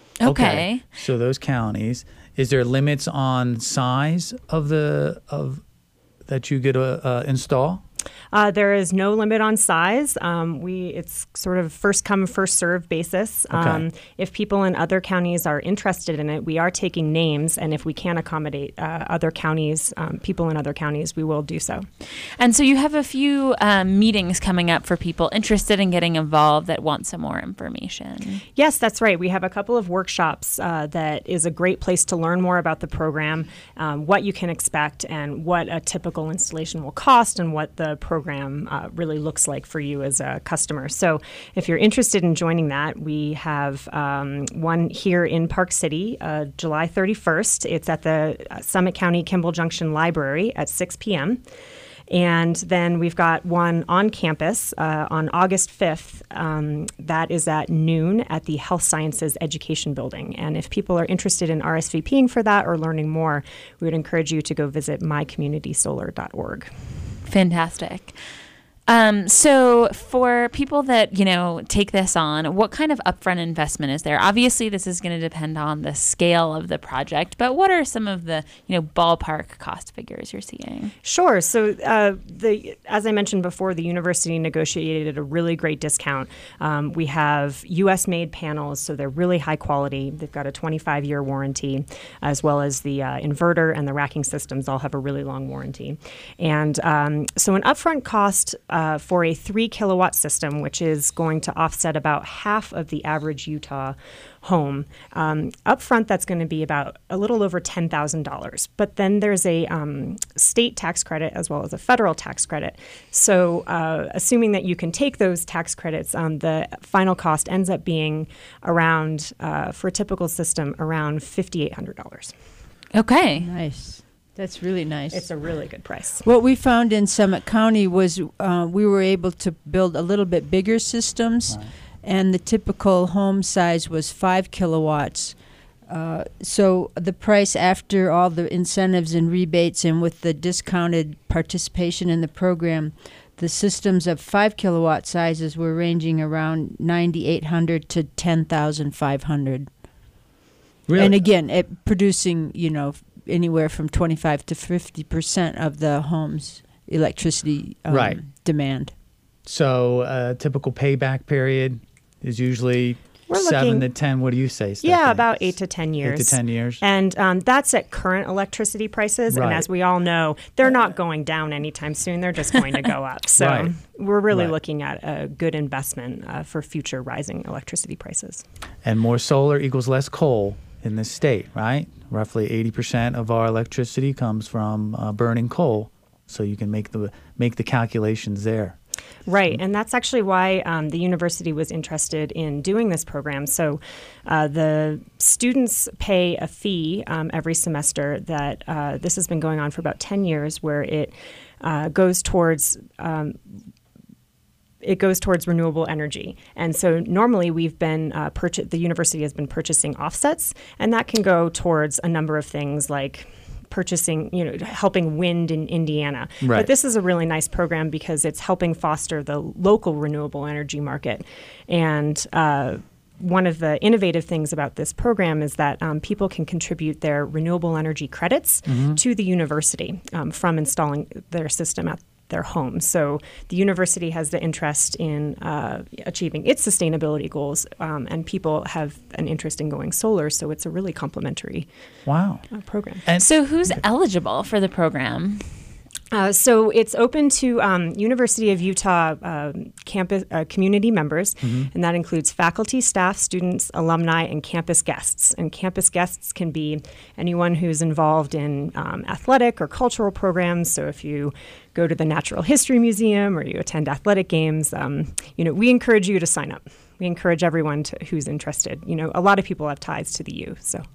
[SPEAKER 1] Okay.
[SPEAKER 2] So those counties, is there limits on size of the of that you get to uh, install?
[SPEAKER 10] Uh, there is no limit on size. Um, we it's sort of first come, first served basis.
[SPEAKER 2] Okay.
[SPEAKER 10] Um, if people in other counties are interested in it, we are taking names, and if we can accommodate uh, other counties, um, people in other counties, we will do so.
[SPEAKER 1] And so you have a few um, meetings coming up for people interested in getting involved that want some more information.
[SPEAKER 10] Yes, that's right. We have a couple of workshops uh, that is a great place to learn more about the program, um, what you can expect, and what a typical installation will cost, and what the program uh, really looks like for you as a customer. So if you're interested in joining that, we have um, one here in Park City, uh, July thirty-first. It's at the Summit County Kimball Junction Library at six p.m. And then we've got one on campus uh, on August fifth. Um, that is at noon at the Health Sciences Education Building. And if people are interested in R S V P ing for that or learning more, we would encourage you to go visit my community solar dot org.
[SPEAKER 1] Fantastic. Um, so for people that, you know, take this on, what kind of upfront investment is there? Obviously, this is going to depend on the scale of the project, but what are some of the, you know, ballpark cost figures you're seeing?
[SPEAKER 10] Sure. So uh, the as I mentioned before, the university negotiated a really great discount. Um, we have U S made panels, so they're really high quality. They've got a twenty-five year warranty, as well as the uh, inverter and the racking systems all have a really long warranty. And um, so an upfront cost Uh, for a three kilowatt system, which is going to offset about half of the average Utah home. Um, up front, that's going to be about a little over ten thousand dollars. But then there's a um, state tax credit as well as a federal tax credit. So uh, assuming that you can take those tax credits, um, the final cost ends up being around, uh, for a typical system, around five thousand eight hundred dollars.
[SPEAKER 1] Okay.
[SPEAKER 11] Nice. That's really nice.
[SPEAKER 10] It's a really good price.
[SPEAKER 11] What we found in Summit County was uh, we were able to build a little bit bigger systems, right. And the typical home size was five kilowatts. Uh, so the price after all the incentives and rebates and with the discounted participation in the program, the systems of five kilowatt sizes were ranging around nine thousand eight hundred dollars to ten thousand five hundred dollars.
[SPEAKER 2] Really?
[SPEAKER 11] And again, it producing, you know, anywhere from twenty-five to fifty percent of the home's electricity um,
[SPEAKER 2] right.
[SPEAKER 11] demand.
[SPEAKER 2] So a typical payback period is usually
[SPEAKER 10] We're
[SPEAKER 2] seven
[SPEAKER 10] looking-
[SPEAKER 2] to ten. What do you say, Stephanie?
[SPEAKER 10] Yeah, about eight to ten years.
[SPEAKER 2] Eight to ten years.
[SPEAKER 10] And um, that's at current electricity prices.
[SPEAKER 2] Right.
[SPEAKER 10] And as we all know, they're not going down anytime soon. They're just going to go up. So
[SPEAKER 2] Right.
[SPEAKER 10] we're really
[SPEAKER 2] Right.
[SPEAKER 10] looking at a good investment uh, for future rising electricity prices.
[SPEAKER 2] And more solar equals less coal in this state, right? Roughly eighty percent of our electricity comes from uh, burning coal. So you can make the make the calculations there.
[SPEAKER 10] Right, and that's actually why um, the university was interested in doing this program. So uh, the students pay a fee um, every semester that uh, this has been going on for about ten years, where it uh, goes towards um, it goes towards renewable energy. And so normally we've been uh, purchase the university has been purchasing offsets, and that can go towards a number of things like purchasing, you know, helping wind in Indiana.
[SPEAKER 2] Right.
[SPEAKER 10] But this is a really nice program because it's helping foster the local renewable energy market. And uh, one of the innovative things about this program is that um, people can contribute their renewable energy credits
[SPEAKER 2] Mm-hmm.
[SPEAKER 10] to the university um, from installing their system at their home. So the university has the interest in uh, achieving its sustainability goals, um, and people have an interest in going solar. So it's a really complementary
[SPEAKER 2] Wow.
[SPEAKER 10] uh, program.
[SPEAKER 2] And
[SPEAKER 1] So who's eligible for the program?
[SPEAKER 10] Uh, so it's open to um, University of Utah um, campus uh, community members, and that includes faculty, staff, students, alumni, and campus guests. And campus guests can be anyone who's involved in um, athletic or cultural programs. So if you go to the Natural History Museum or you attend athletic games, um, you know, we encourage you to sign up. We encourage everyone to, who's interested. You know, a lot of people have ties to the U, so.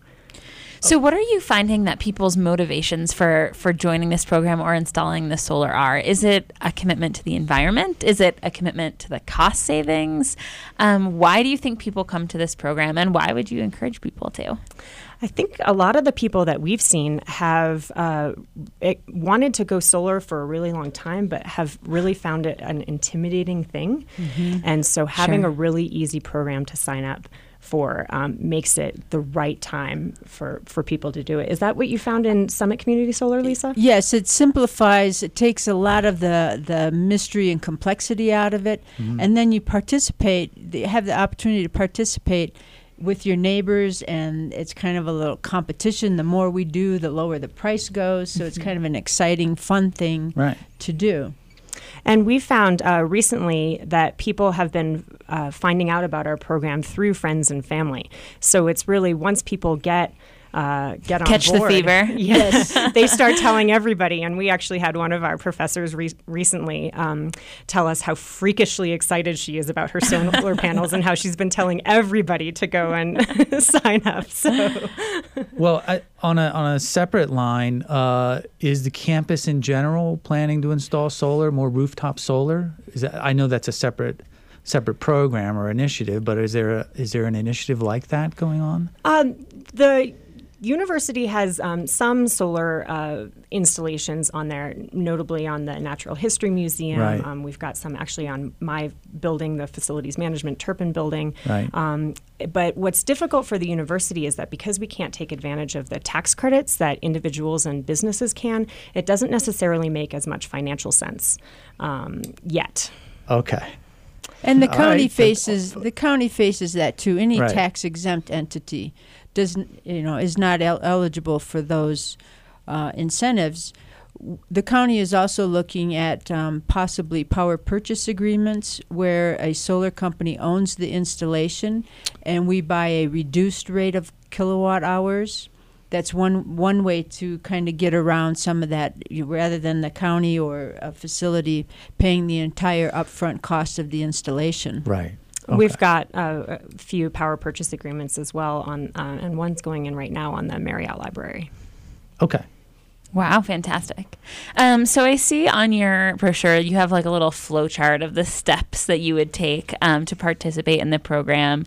[SPEAKER 1] So what are you finding that people's motivations for, for joining this program or installing the solar are? Is it a commitment to the environment? Is it a commitment to the cost savings? Um, why do you think people come to this program, and why would you encourage people to?
[SPEAKER 10] I think a lot of the people that we've seen have uh, it, wanted to go solar for a really long time, but have really found it an intimidating thing. Mm-hmm. And so having
[SPEAKER 1] Sure.
[SPEAKER 10] a really easy program to sign up for um, makes it the right time for, for people to do it. Is that what you found in Summit Community Solar, Lisa?
[SPEAKER 11] Yes, it simplifies. It takes a lot of the, the mystery and complexity out of it.
[SPEAKER 2] Mm-hmm.
[SPEAKER 11] And then you participate, you have the opportunity to participate with your neighbors, and it's kind of a little competition. The more we do, the lower the price goes. So it's kind of an exciting, fun thing
[SPEAKER 2] Right.
[SPEAKER 11] to do.
[SPEAKER 10] And we found uh, recently that people have been uh, finding out about our program through friends and family. So it's really once people get uh, get on
[SPEAKER 1] Catch the
[SPEAKER 10] board,
[SPEAKER 1] fever.
[SPEAKER 10] yes, they start telling everybody. And we actually had one of our professors re- recently um, tell us how freakishly excited she is about her solar panels and how she's been telling everybody to go and sign up. So.
[SPEAKER 2] Well, I, on a on a separate line, uh, is the campus in general planning to install solar, more rooftop solar? Is that, I know that's a separate separate program or initiative, but is there a, is there an initiative like that going on?
[SPEAKER 10] Um, the university has um, some solar uh, installations on there, notably on the Natural History Museum.
[SPEAKER 2] Right.
[SPEAKER 10] Um, we've got some actually on my building, the Facilities Management Turpin building.
[SPEAKER 2] Right.
[SPEAKER 10] Um, but what's difficult for the university is that because we can't take advantage of the tax credits that individuals and businesses can, it doesn't necessarily make as much financial sense um, yet.
[SPEAKER 2] Okay.
[SPEAKER 11] And the
[SPEAKER 2] All
[SPEAKER 11] county
[SPEAKER 2] right.
[SPEAKER 11] faces the county faces that too. Any
[SPEAKER 2] Right.
[SPEAKER 11] tax exempt entity doesn't you know is not el- eligible for those uh, incentives. W- The county is also looking at um, possibly power purchase agreements where a solar company owns the installation, and we buy a reduced rate of kilowatt hours. That's one one way to kind of get around some of that, you, rather than the county or a facility paying the entire upfront cost of the installation.
[SPEAKER 2] Right.
[SPEAKER 10] We've
[SPEAKER 2] Okay.
[SPEAKER 10] got uh, a few power purchase agreements as well, on, uh, and one's going in right now on the Marriott Library.
[SPEAKER 2] Okay.
[SPEAKER 1] Wow, fantastic. Um, so I see on your brochure you have like a little flow chart of the steps that you would take um, to participate in the program.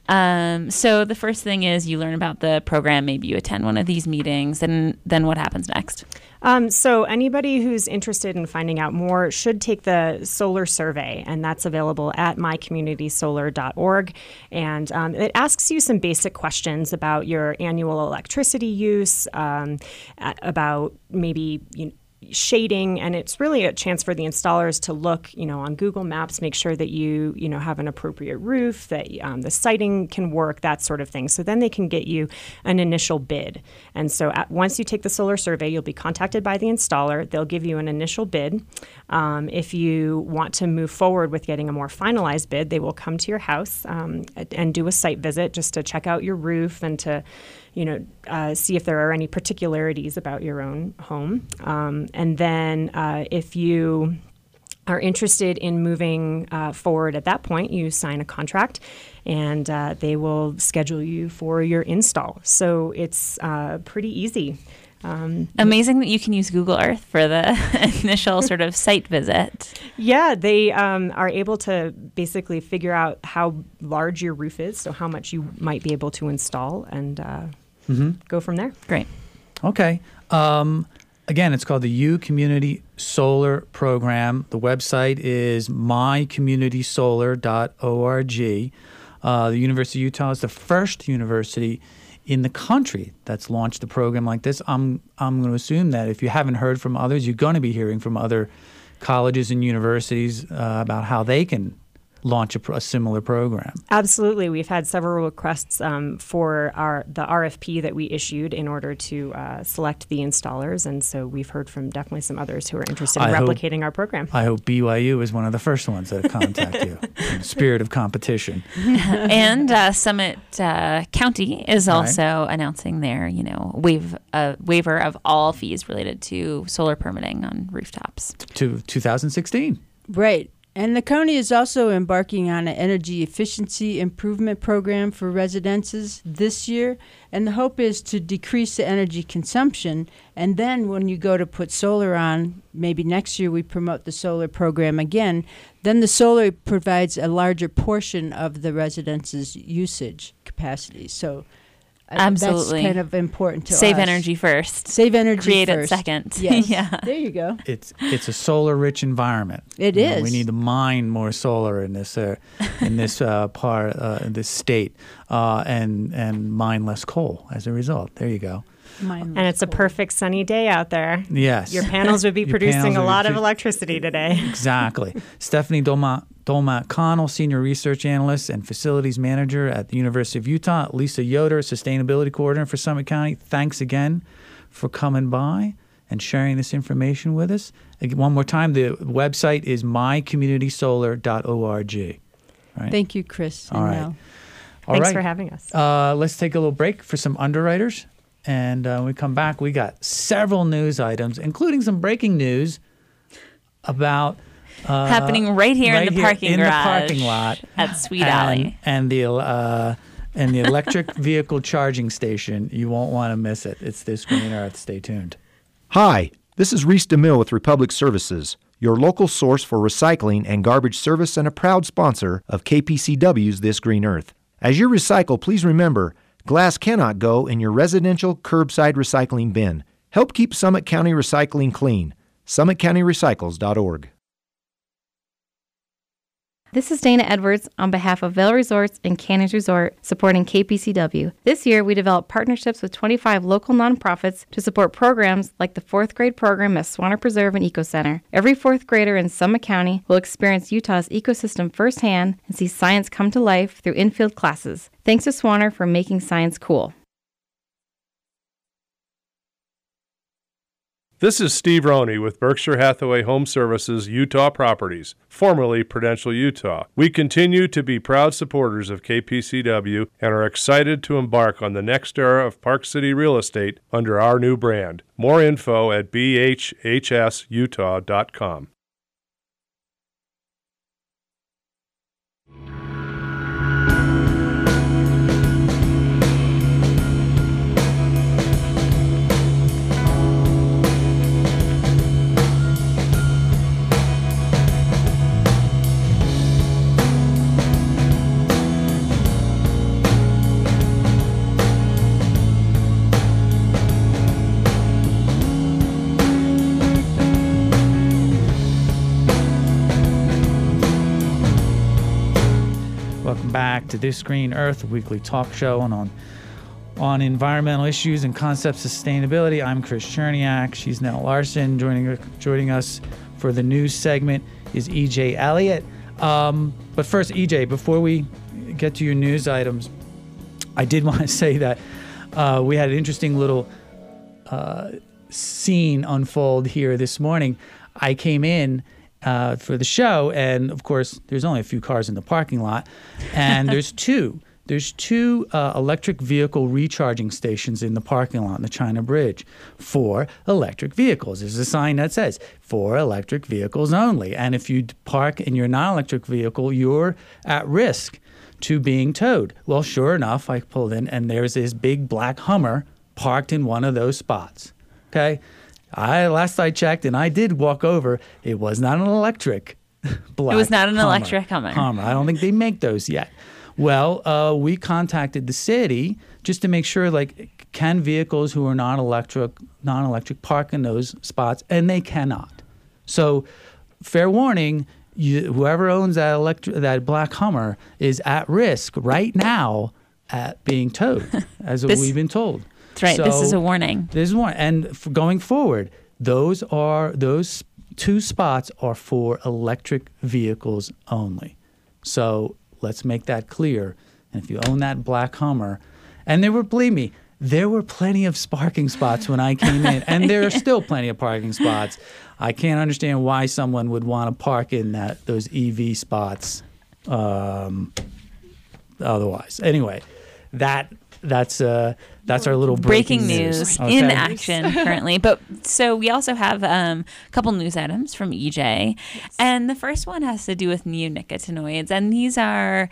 [SPEAKER 1] Um, so the first thing is you learn about the program, maybe you attend one of these meetings, and then what happens next?
[SPEAKER 10] Um, so anybody who's interested in finding out more should take the solar survey, and that's available at my community solar dot org. And um, it asks you some basic questions about your annual electricity use, um, a- about maybe you know, shading, and it's really a chance for the installers to look, you know, on Google Maps, make sure that you, you know, have an appropriate roof, that um, the siding can work, that sort of thing. So then they can get you an initial bid. And so at, once you take the solar survey, you'll be contacted by the installer. They'll give you an initial bid. Um, if you want to move forward with getting a more finalized bid, they will come to your house um, and do a site visit just to check out your roof and to, you know, uh, see if there are any particularities about your own home. Um, and then uh, if you are interested in moving uh, forward at that point, you sign a contract and uh, they will schedule you for your install. So it's uh, pretty easy. Um,
[SPEAKER 1] Amazing that you can use Google Earth for the initial sort of site visit.
[SPEAKER 10] Yeah, they um, are able to basically figure out how large your roof is, so how much you might be able to install, and uh, mm-hmm. go from there.
[SPEAKER 1] Great.
[SPEAKER 2] Okay. Um, again, it's called the U Community Solar Program. The website is my community solar dot org. Uh, the University of Utah is the first university in the country that's launched a program like this. I'm I'm going to assume that if you haven't heard from others, you're going to be hearing from other colleges and universities uh, about how they can launch a, pro- a similar program.
[SPEAKER 10] Absolutely. We've had several requests um, for our the R F P that we issued in order to uh, select the installers. And so we've heard from definitely some others who are interested in
[SPEAKER 2] I
[SPEAKER 10] replicating
[SPEAKER 2] hope,
[SPEAKER 10] our program.
[SPEAKER 2] I hope B Y U is one of the first ones that contact you in the spirit of competition.
[SPEAKER 1] And uh, Summit uh, County is
[SPEAKER 2] Right.
[SPEAKER 1] also announcing their, you know, waive, uh, waiver of all fees related to solar permitting on rooftops.
[SPEAKER 2] To two thousand sixteen.
[SPEAKER 11] Right. And the county is also embarking on an energy efficiency improvement program for residences this year. And the hope is to decrease the energy consumption. And then when you go to put solar on, maybe next year we promote the solar program again, then the solar provides a larger portion of the residence's usage capacity. So uh,
[SPEAKER 1] Absolutely.
[SPEAKER 11] that's kind of important to
[SPEAKER 1] Save
[SPEAKER 11] us.
[SPEAKER 1] energy first.
[SPEAKER 11] Save energy
[SPEAKER 1] Create
[SPEAKER 11] first.
[SPEAKER 1] it second.
[SPEAKER 11] Yes.
[SPEAKER 1] Yeah.
[SPEAKER 11] There you go.
[SPEAKER 2] It's it's a solar-rich environment.
[SPEAKER 11] It
[SPEAKER 2] You know,
[SPEAKER 11] is.
[SPEAKER 2] we need to mine more solar in this uh, in this uh, part uh, in this state, uh, and and mine less coal as a result. There you go.
[SPEAKER 10] And it's a perfect sunny day out there.
[SPEAKER 2] Yes.
[SPEAKER 10] Your panels would be
[SPEAKER 2] Your
[SPEAKER 10] producing
[SPEAKER 2] panels
[SPEAKER 10] a
[SPEAKER 2] would
[SPEAKER 10] lot
[SPEAKER 2] be
[SPEAKER 10] of
[SPEAKER 2] pro-
[SPEAKER 10] electricity today.
[SPEAKER 2] Exactly. Stephanie Dolma Dolmat Connell, Senior Research Analyst and Facilities Manager at the University of Utah. Lisa Yoder, Sustainability Coordinator for Summit County. Thanks again for coming by and sharing this information with us. Again, one more time, the website is my community solar dot org. Right?
[SPEAKER 11] Thank you, Chris.
[SPEAKER 2] All
[SPEAKER 11] and
[SPEAKER 2] right.
[SPEAKER 11] Mel.
[SPEAKER 2] All
[SPEAKER 10] Thanks
[SPEAKER 2] right.
[SPEAKER 10] for having us.
[SPEAKER 2] Uh, let's take a little break for some underwriters. And uh, when we come back, we got several news items, including some breaking news about uh,
[SPEAKER 1] Happening right here in
[SPEAKER 2] right
[SPEAKER 1] the
[SPEAKER 2] here
[SPEAKER 1] parking
[SPEAKER 2] in
[SPEAKER 1] garage
[SPEAKER 2] the parking lot
[SPEAKER 1] at Sweet
[SPEAKER 2] and,
[SPEAKER 1] Alley.
[SPEAKER 2] and the uh, and the electric vehicle charging station. You won't want to miss it. It's This Green Earth. Stay tuned.
[SPEAKER 12] Hi, this is Reese DeMille with Republic Services, your local source for recycling and garbage service and a proud sponsor of K P C W's This Green Earth. As you recycle, please remember, glass cannot go in your residential curbside recycling bin. Help keep Summit County recycling clean. summit county recycles dot org.
[SPEAKER 13] This is Dana Edwards on behalf of Vail Resorts and Canyons Resort supporting K P C W. This year, we developed partnerships with twenty-five local nonprofits to support programs like the fourth grade program at Swanner Preserve and Eco Center. Every fourth grader in Summit County will experience Utah's ecosystem firsthand and see science come to life through in-field classes. Thanks to Swanner for making science cool.
[SPEAKER 6] This is Steve Roney with Berkshire Hathaway Home Services Utah Properties, formerly Prudential Utah. We continue to be proud supporters of K P C W and are excited to embark on the next era of Park City real estate under our new brand. More info at b h h s utah dot com.
[SPEAKER 2] Welcome back to This Green Earth, a weekly talk show on, on on environmental issues and concepts of sustainability. I'm Chris Cherniak. She's Nell Larson. Joining joining us for the news segment is E J Elliott. Um, but first, E J, before we get to your news items, I did want to say that uh, we had an interesting little uh, scene unfold here this morning. I came in uh, for the show, and of course, there's only a few cars in the parking lot, and there's two. There's two uh, electric vehicle recharging stations in the parking lot in the China Bridge for electric vehicles. There's a sign that says, for electric vehicles only. And if you park in your non-electric vehicle, you're at risk to being towed. Well, sure enough, I pulled in, and there's this big black Hummer parked in one of those spots. Okay? I Last I checked, and I did walk over, it was not an electric black
[SPEAKER 1] It was not an
[SPEAKER 2] Hummer.
[SPEAKER 1] electric Hummer.
[SPEAKER 2] Hummer. I don't think they make those yet. Well, uh, we contacted the city just to make sure, like, can vehicles who are not electric, non-electric park in those spots? And they cannot. So, fair warning, you, whoever owns that electric, that black Hummer is at risk right now at being towed, as
[SPEAKER 1] This-
[SPEAKER 2] we've been told.
[SPEAKER 1] That's right. This is a warning.
[SPEAKER 2] This is one, and for going forward, those are those two spots are for electric vehicles only. So let's make that clear. And if you own that black Hummer, and there were, believe me, there were plenty of parking spots when I came in, and there are still plenty of parking spots. I can't understand why someone would want to park in that those E V spots. Um, otherwise, anyway, that that's uh, that's our little breaking,
[SPEAKER 1] breaking news
[SPEAKER 2] Okay.
[SPEAKER 1] in action currently. But so we also have um, a couple news items from E J, yes. And the first one has to do with neonicotinoids, and these are,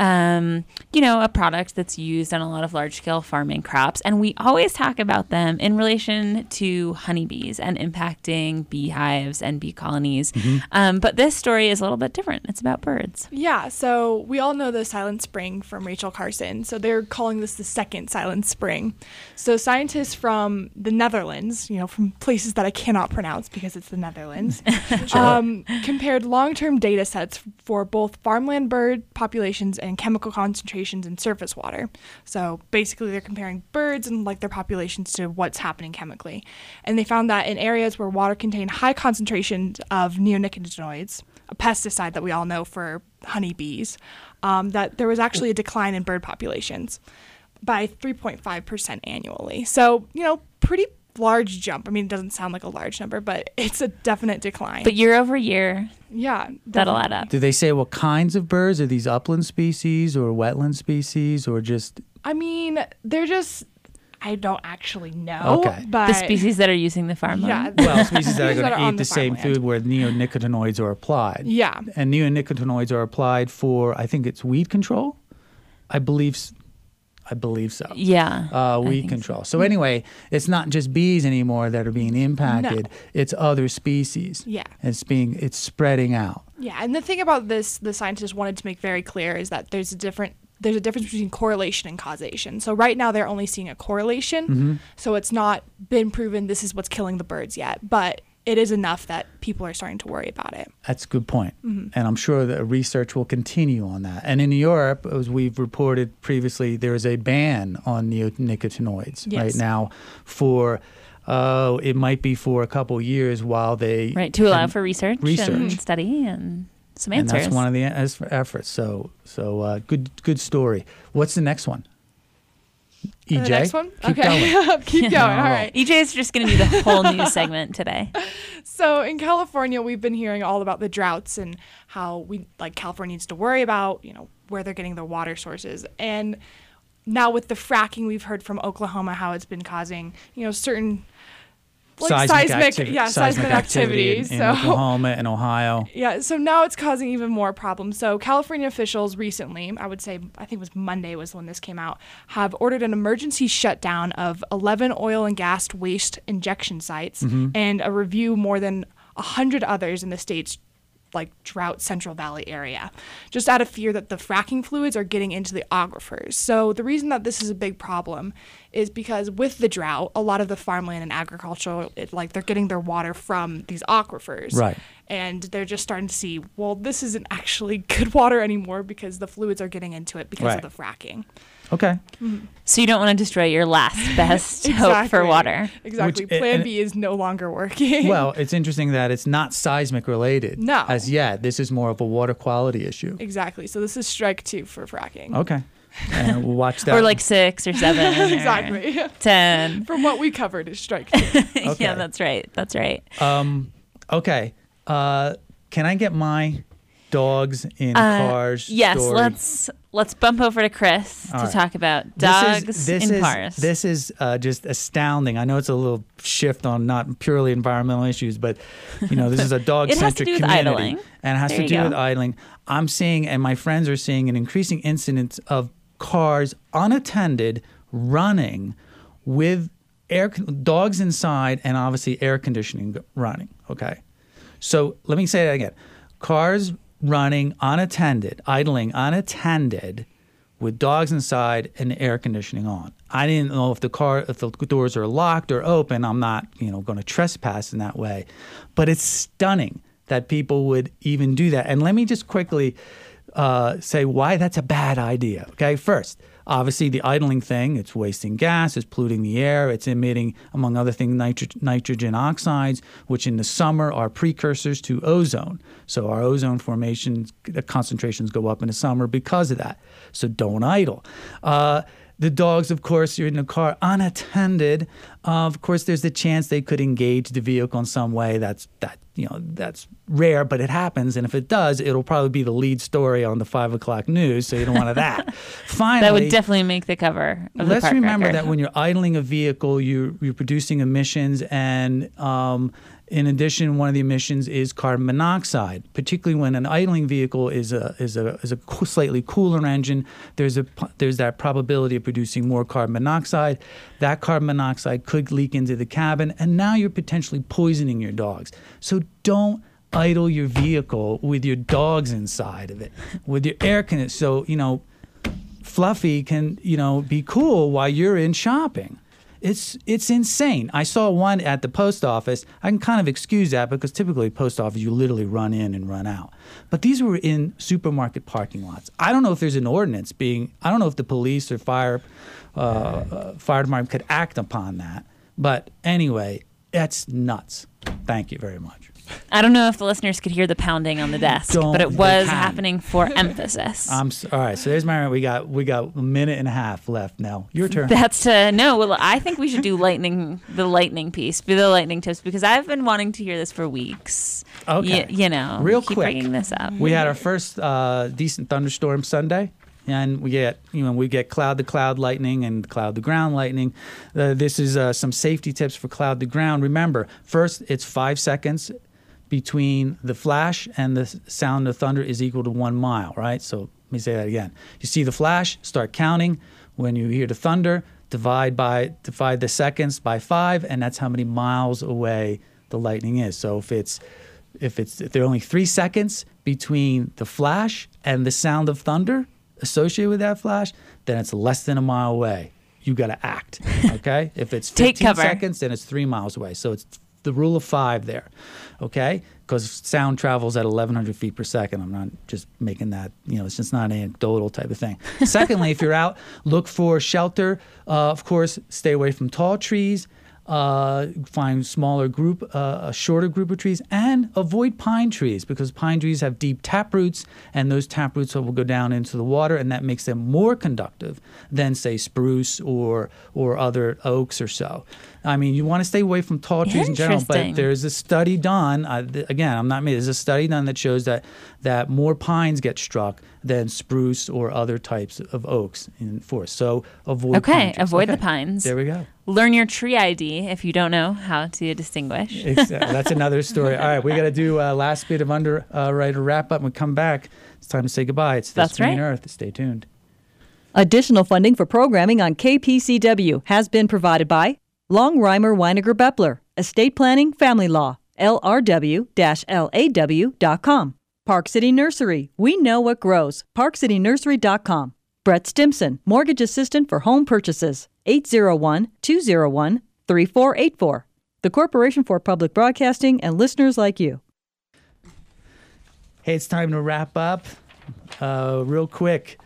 [SPEAKER 1] um, you know, a product that's used on a lot of large-scale farming crops, and we always talk about them in relation to honeybees and impacting beehives and bee colonies. Mm-hmm. Um, but this story is a little bit different. It's about birds.
[SPEAKER 14] Yeah. So we all know the Silent Spring from Rachel Carson. So they're calling this the second Silent Spring. So scientists from the Netherlands, you know, from places that I cannot pronounce because it's the Netherlands,
[SPEAKER 2] Sure.
[SPEAKER 14] um, compared long-term data sets for both farmland bird populations and chemical concentrations in surface water. So basically they're comparing birds and like their populations to what's happening chemically. And they found that in areas where water contained high concentrations of neonicotinoids, a pesticide that we all know for honeybees, um, that there was actually a decline in bird populations by three point five percent annually. So, you know, pretty large jump. I mean, it doesn't sound like a large number, but it's a definite decline.
[SPEAKER 1] But year over year,
[SPEAKER 14] yeah,
[SPEAKER 1] that'll add up.
[SPEAKER 2] Do they say what kinds of birds? Are these upland species or wetland species or just...
[SPEAKER 14] I mean, they're just... I don't actually know.
[SPEAKER 2] Okay.
[SPEAKER 14] But
[SPEAKER 1] the species that are using the farmland?
[SPEAKER 14] Yeah.
[SPEAKER 2] Well, species that are going
[SPEAKER 14] that
[SPEAKER 2] to
[SPEAKER 14] are on
[SPEAKER 2] eat the,
[SPEAKER 14] the
[SPEAKER 2] same
[SPEAKER 14] farmland.
[SPEAKER 2] food where neonicotinoids are applied.
[SPEAKER 14] Yeah.
[SPEAKER 2] And neonicotinoids are applied for, I think it's weed control? I believe s- I believe so.
[SPEAKER 1] Yeah.
[SPEAKER 2] Uh, weed control. So. so anyway, it's not just bees anymore that are being impacted.
[SPEAKER 14] No.
[SPEAKER 2] It's other species.
[SPEAKER 14] Yeah.
[SPEAKER 2] It's being it's spreading out.
[SPEAKER 14] Yeah, and the thing about this, the scientists wanted to make very clear is that there's a different there's a difference between correlation and causation. So right now they're only seeing a correlation.
[SPEAKER 2] Mm-hmm.
[SPEAKER 14] So it's not been proven this is what's killing the birds yet, but it is enough that people are starting to worry about it.
[SPEAKER 2] That's a good point.
[SPEAKER 14] Mm-hmm.
[SPEAKER 2] And I'm sure that research will continue on that. And in Europe, as we've reported previously, there is a ban on neonicotinoids
[SPEAKER 14] Yes.
[SPEAKER 2] right now for, uh, it might be for a couple years while they...
[SPEAKER 1] Right, to allow
[SPEAKER 2] and-
[SPEAKER 1] for research,
[SPEAKER 2] research.
[SPEAKER 1] and study and some
[SPEAKER 2] And
[SPEAKER 1] answers.
[SPEAKER 2] that's one of the as- efforts. So, so uh, good good story. What's the next one? E J?
[SPEAKER 14] Uh, the next one?
[SPEAKER 2] Keep
[SPEAKER 14] okay.
[SPEAKER 2] going.
[SPEAKER 14] Keep going. All right.
[SPEAKER 1] E J is just going to do the whole news segment today.
[SPEAKER 14] So in California, we've been hearing all about the droughts and how we like California needs to worry about, you know, where they're getting their water sources. And now with the fracking, we've heard from Oklahoma how it's been causing, you know, certain like
[SPEAKER 2] seismic,
[SPEAKER 14] seismic,
[SPEAKER 2] activi-
[SPEAKER 14] yeah, seismic,
[SPEAKER 2] activity
[SPEAKER 14] activities.
[SPEAKER 2] in, in
[SPEAKER 14] so
[SPEAKER 2] Oklahoma and Ohio.
[SPEAKER 14] yeah, so now it's causing even more problems. So California officials recently, I would say, I think it was Monday was when this came out, have ordered an emergency shutdown of eleven oil and gas waste injection sites
[SPEAKER 2] Mhm.
[SPEAKER 14] and a review more than one hundred others in the state's like drought Central Valley area, just out of fear that the fracking fluids are getting into the aquifers. So the reason that this is a big problem is because with the drought, a lot of the farmland and agriculture, it, like they're getting their water from these aquifers.
[SPEAKER 2] Right.
[SPEAKER 14] And they're just starting to see, well, this isn't actually good water anymore because the fluids are getting into it because
[SPEAKER 2] Right.
[SPEAKER 14] of the fracking.
[SPEAKER 2] Okay.
[SPEAKER 14] Mhm.
[SPEAKER 1] So you don't want to destroy your last best hope for water.
[SPEAKER 14] Exactly.
[SPEAKER 2] Which-
[SPEAKER 14] Plan
[SPEAKER 2] and-
[SPEAKER 14] B is no longer working.
[SPEAKER 2] Well, it's interesting that it's not seismic related.
[SPEAKER 14] No.
[SPEAKER 2] As yet. This is more of a water quality issue.
[SPEAKER 14] Exactly. So this is strike two for fracking.
[SPEAKER 2] Okay. And we'll watch that.
[SPEAKER 1] Or like six or seven.
[SPEAKER 14] Exactly.
[SPEAKER 1] Or ten.
[SPEAKER 14] From what we covered is strike two.
[SPEAKER 2] Okay.
[SPEAKER 1] Yeah, that's right. That's right.
[SPEAKER 2] Um, okay. Uh, can I get my dogs in
[SPEAKER 1] Uh,
[SPEAKER 2] cars?
[SPEAKER 1] Yes,
[SPEAKER 2] story?
[SPEAKER 1] let's let's bump over to Chris
[SPEAKER 2] All
[SPEAKER 1] to
[SPEAKER 2] right.
[SPEAKER 1] talk about
[SPEAKER 2] This
[SPEAKER 1] dogs
[SPEAKER 2] is, this
[SPEAKER 1] in
[SPEAKER 2] is,
[SPEAKER 1] cars.
[SPEAKER 2] This is uh, just astounding. I know it's a little shift on not purely environmental issues, but you know this is a
[SPEAKER 1] It has to
[SPEAKER 2] dog-centric
[SPEAKER 1] do with
[SPEAKER 2] community,
[SPEAKER 1] idling.
[SPEAKER 2] and it has
[SPEAKER 1] There
[SPEAKER 2] to
[SPEAKER 1] you
[SPEAKER 2] do
[SPEAKER 1] go.
[SPEAKER 2] with idling. I'm seeing, and my friends are seeing, an increasing incidence of cars unattended running with air con- dogs inside, and obviously air conditioning go- running. Okay, so let me say that again: cars running unattended, idling unattended, with dogs inside and air conditioning on. I didn't know if the car, if the doors are locked or open. I'm not, you know, going to trespass in that way, but it's stunning that people would even do that. And let me just quickly uh, say why that's a bad idea. Okay, first, obviously the idling thing, it's wasting gas, it's polluting the air, it's emitting, among other things, nitro- nitrogen oxides, which in the summer are precursors to ozone. So our ozone formation the concentrations go up in the summer because of that. So don't idle. Uh, the dogs, of course, you're in the car unattended. Uh, of course, there's the chance they could engage the vehicle in some way. That's that you know that's rare, but it happens. And if it does, it'll probably be the lead story on the five o'clock news. So you don't want that. Finally,
[SPEAKER 1] that would definitely make the cover of the
[SPEAKER 2] let's
[SPEAKER 1] park
[SPEAKER 2] remember
[SPEAKER 1] record.
[SPEAKER 2] that when you're idling a vehicle, you're, you're producing emissions, and um, in addition, one of the emissions is carbon monoxide. Particularly when an idling vehicle is a is a is a co- slightly cooler engine, there's a there's that probability of producing more carbon monoxide. That carbon monoxide could leak into the cabin, and now you're potentially poisoning your dogs. So don't idle your vehicle with your dogs inside of it, with your air conditioner. So you know. Fluffy can, you know, be cool while you're in shopping. It's it's insane. I saw one at the post office. I can kind of excuse that because typically post office you literally run in and run out. But these were in supermarket parking lots. I don't know if there's an ordinance being. I don't know if the police or fire uh, uh, fire department could act upon that. But anyway, that's nuts. Thank you very much.
[SPEAKER 1] I don't know if the listeners could hear the pounding on the desk,
[SPEAKER 2] Don't-
[SPEAKER 1] but it
[SPEAKER 2] they
[SPEAKER 1] was
[SPEAKER 2] can.
[SPEAKER 1] happening for emphasis.
[SPEAKER 2] I'm s- all right. So there's my. We got we got a minute and a half left now. Your turn.
[SPEAKER 1] That's to no. Well, I think we should do lightning, the lightning piece, be the lightning tips, because I've been wanting to hear this for weeks.
[SPEAKER 2] Okay.
[SPEAKER 1] Y- you know,
[SPEAKER 2] real
[SPEAKER 1] keep
[SPEAKER 2] quick.
[SPEAKER 1] bringing this up.
[SPEAKER 2] We had our first uh, decent thunderstorm Sunday, and we get you know we get cloud to cloud lightning and cloud to ground lightning. Uh, this is uh, some safety tips for cloud to ground. Remember, first it's five seconds between the flash and the sound of thunder is equal to one mile. Right. So let me say that again. You see the flash, start counting. When you hear the thunder, divide by divide the seconds by five, and that's how many miles away the lightning is. So if it's if it's if there are only three seconds between the flash and the sound of thunder associated with that flash, then it's less than a mile away. You got to act. Okay. If it's
[SPEAKER 1] Take
[SPEAKER 2] fifteen
[SPEAKER 1] cover.
[SPEAKER 2] seconds, then it's three miles away. So it's the rule of five there. Okay. Because sound travels at eleven hundred feet per second. I'm not just making that, you know, it's just not an anecdotal type of thing. Secondly, if you're out, look for shelter. Uh, of course, stay away from tall trees. Uh, find smaller group, uh, a shorter group of trees, and avoid pine trees because pine trees have deep tap roots, and those tap roots will go down into the water, and that makes them more conductive than, say, spruce or or other oaks or so. I mean, you want to stay away from tall trees in general, but
[SPEAKER 1] Interesting.
[SPEAKER 2] there's a study done. Uh, th- again, I'm not me. There's a study done that shows that that more pines get struck than spruce or other types of oaks in forest. So avoid.
[SPEAKER 1] Okay,
[SPEAKER 2] pine trees.
[SPEAKER 1] avoid
[SPEAKER 2] Okay,
[SPEAKER 1] the pines.
[SPEAKER 2] There we go.
[SPEAKER 1] Learn your tree I D if you don't know how to distinguish.
[SPEAKER 2] Ex- uh, That's another story. All right, we got to do uh, last bit of underwriter wrap up. When we come back, it's time to say goodbye. It's
[SPEAKER 13] That's
[SPEAKER 2] This Green
[SPEAKER 13] right.
[SPEAKER 2] Earth. Stay tuned.
[SPEAKER 13] Additional funding for programming on K P C W has been provided by Longheimer Weiniger Beppler, Estate Planning Family Law, L R W L A W dot com. Park City Nursery, we know what grows, park city nursery dot com. Brett Stimson, Mortgage Assistant for Home Purchases, eight zero one, two zero one, three four eight four. The Corporation for Public Broadcasting and listeners like you.
[SPEAKER 2] Hey, it's time to wrap up. Uh, real quick,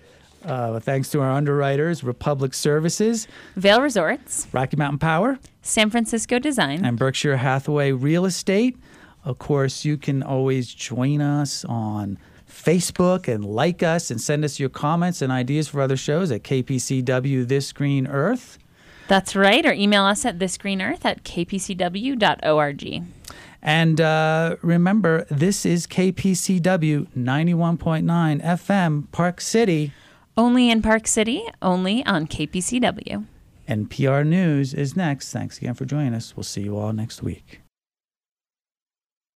[SPEAKER 2] Uh, thanks to our underwriters, Republic Services,
[SPEAKER 1] Vail Resorts,
[SPEAKER 2] Rocky Mountain Power,
[SPEAKER 1] San Francisco Design,
[SPEAKER 2] and Berkshire Hathaway Real Estate. Of course, you can always join us on Facebook and like us and send us your comments and ideas for other shows at K P C W This Green Earth.
[SPEAKER 1] That's right, or email us at thisgreenearth at k p c w dot org.
[SPEAKER 2] And uh, remember, this is K P C W ninety-one point nine F M, Park City.
[SPEAKER 1] Only in Park City, only on K P C W.
[SPEAKER 2] N P R News is next. Thanks again for joining us. We'll see you all next week.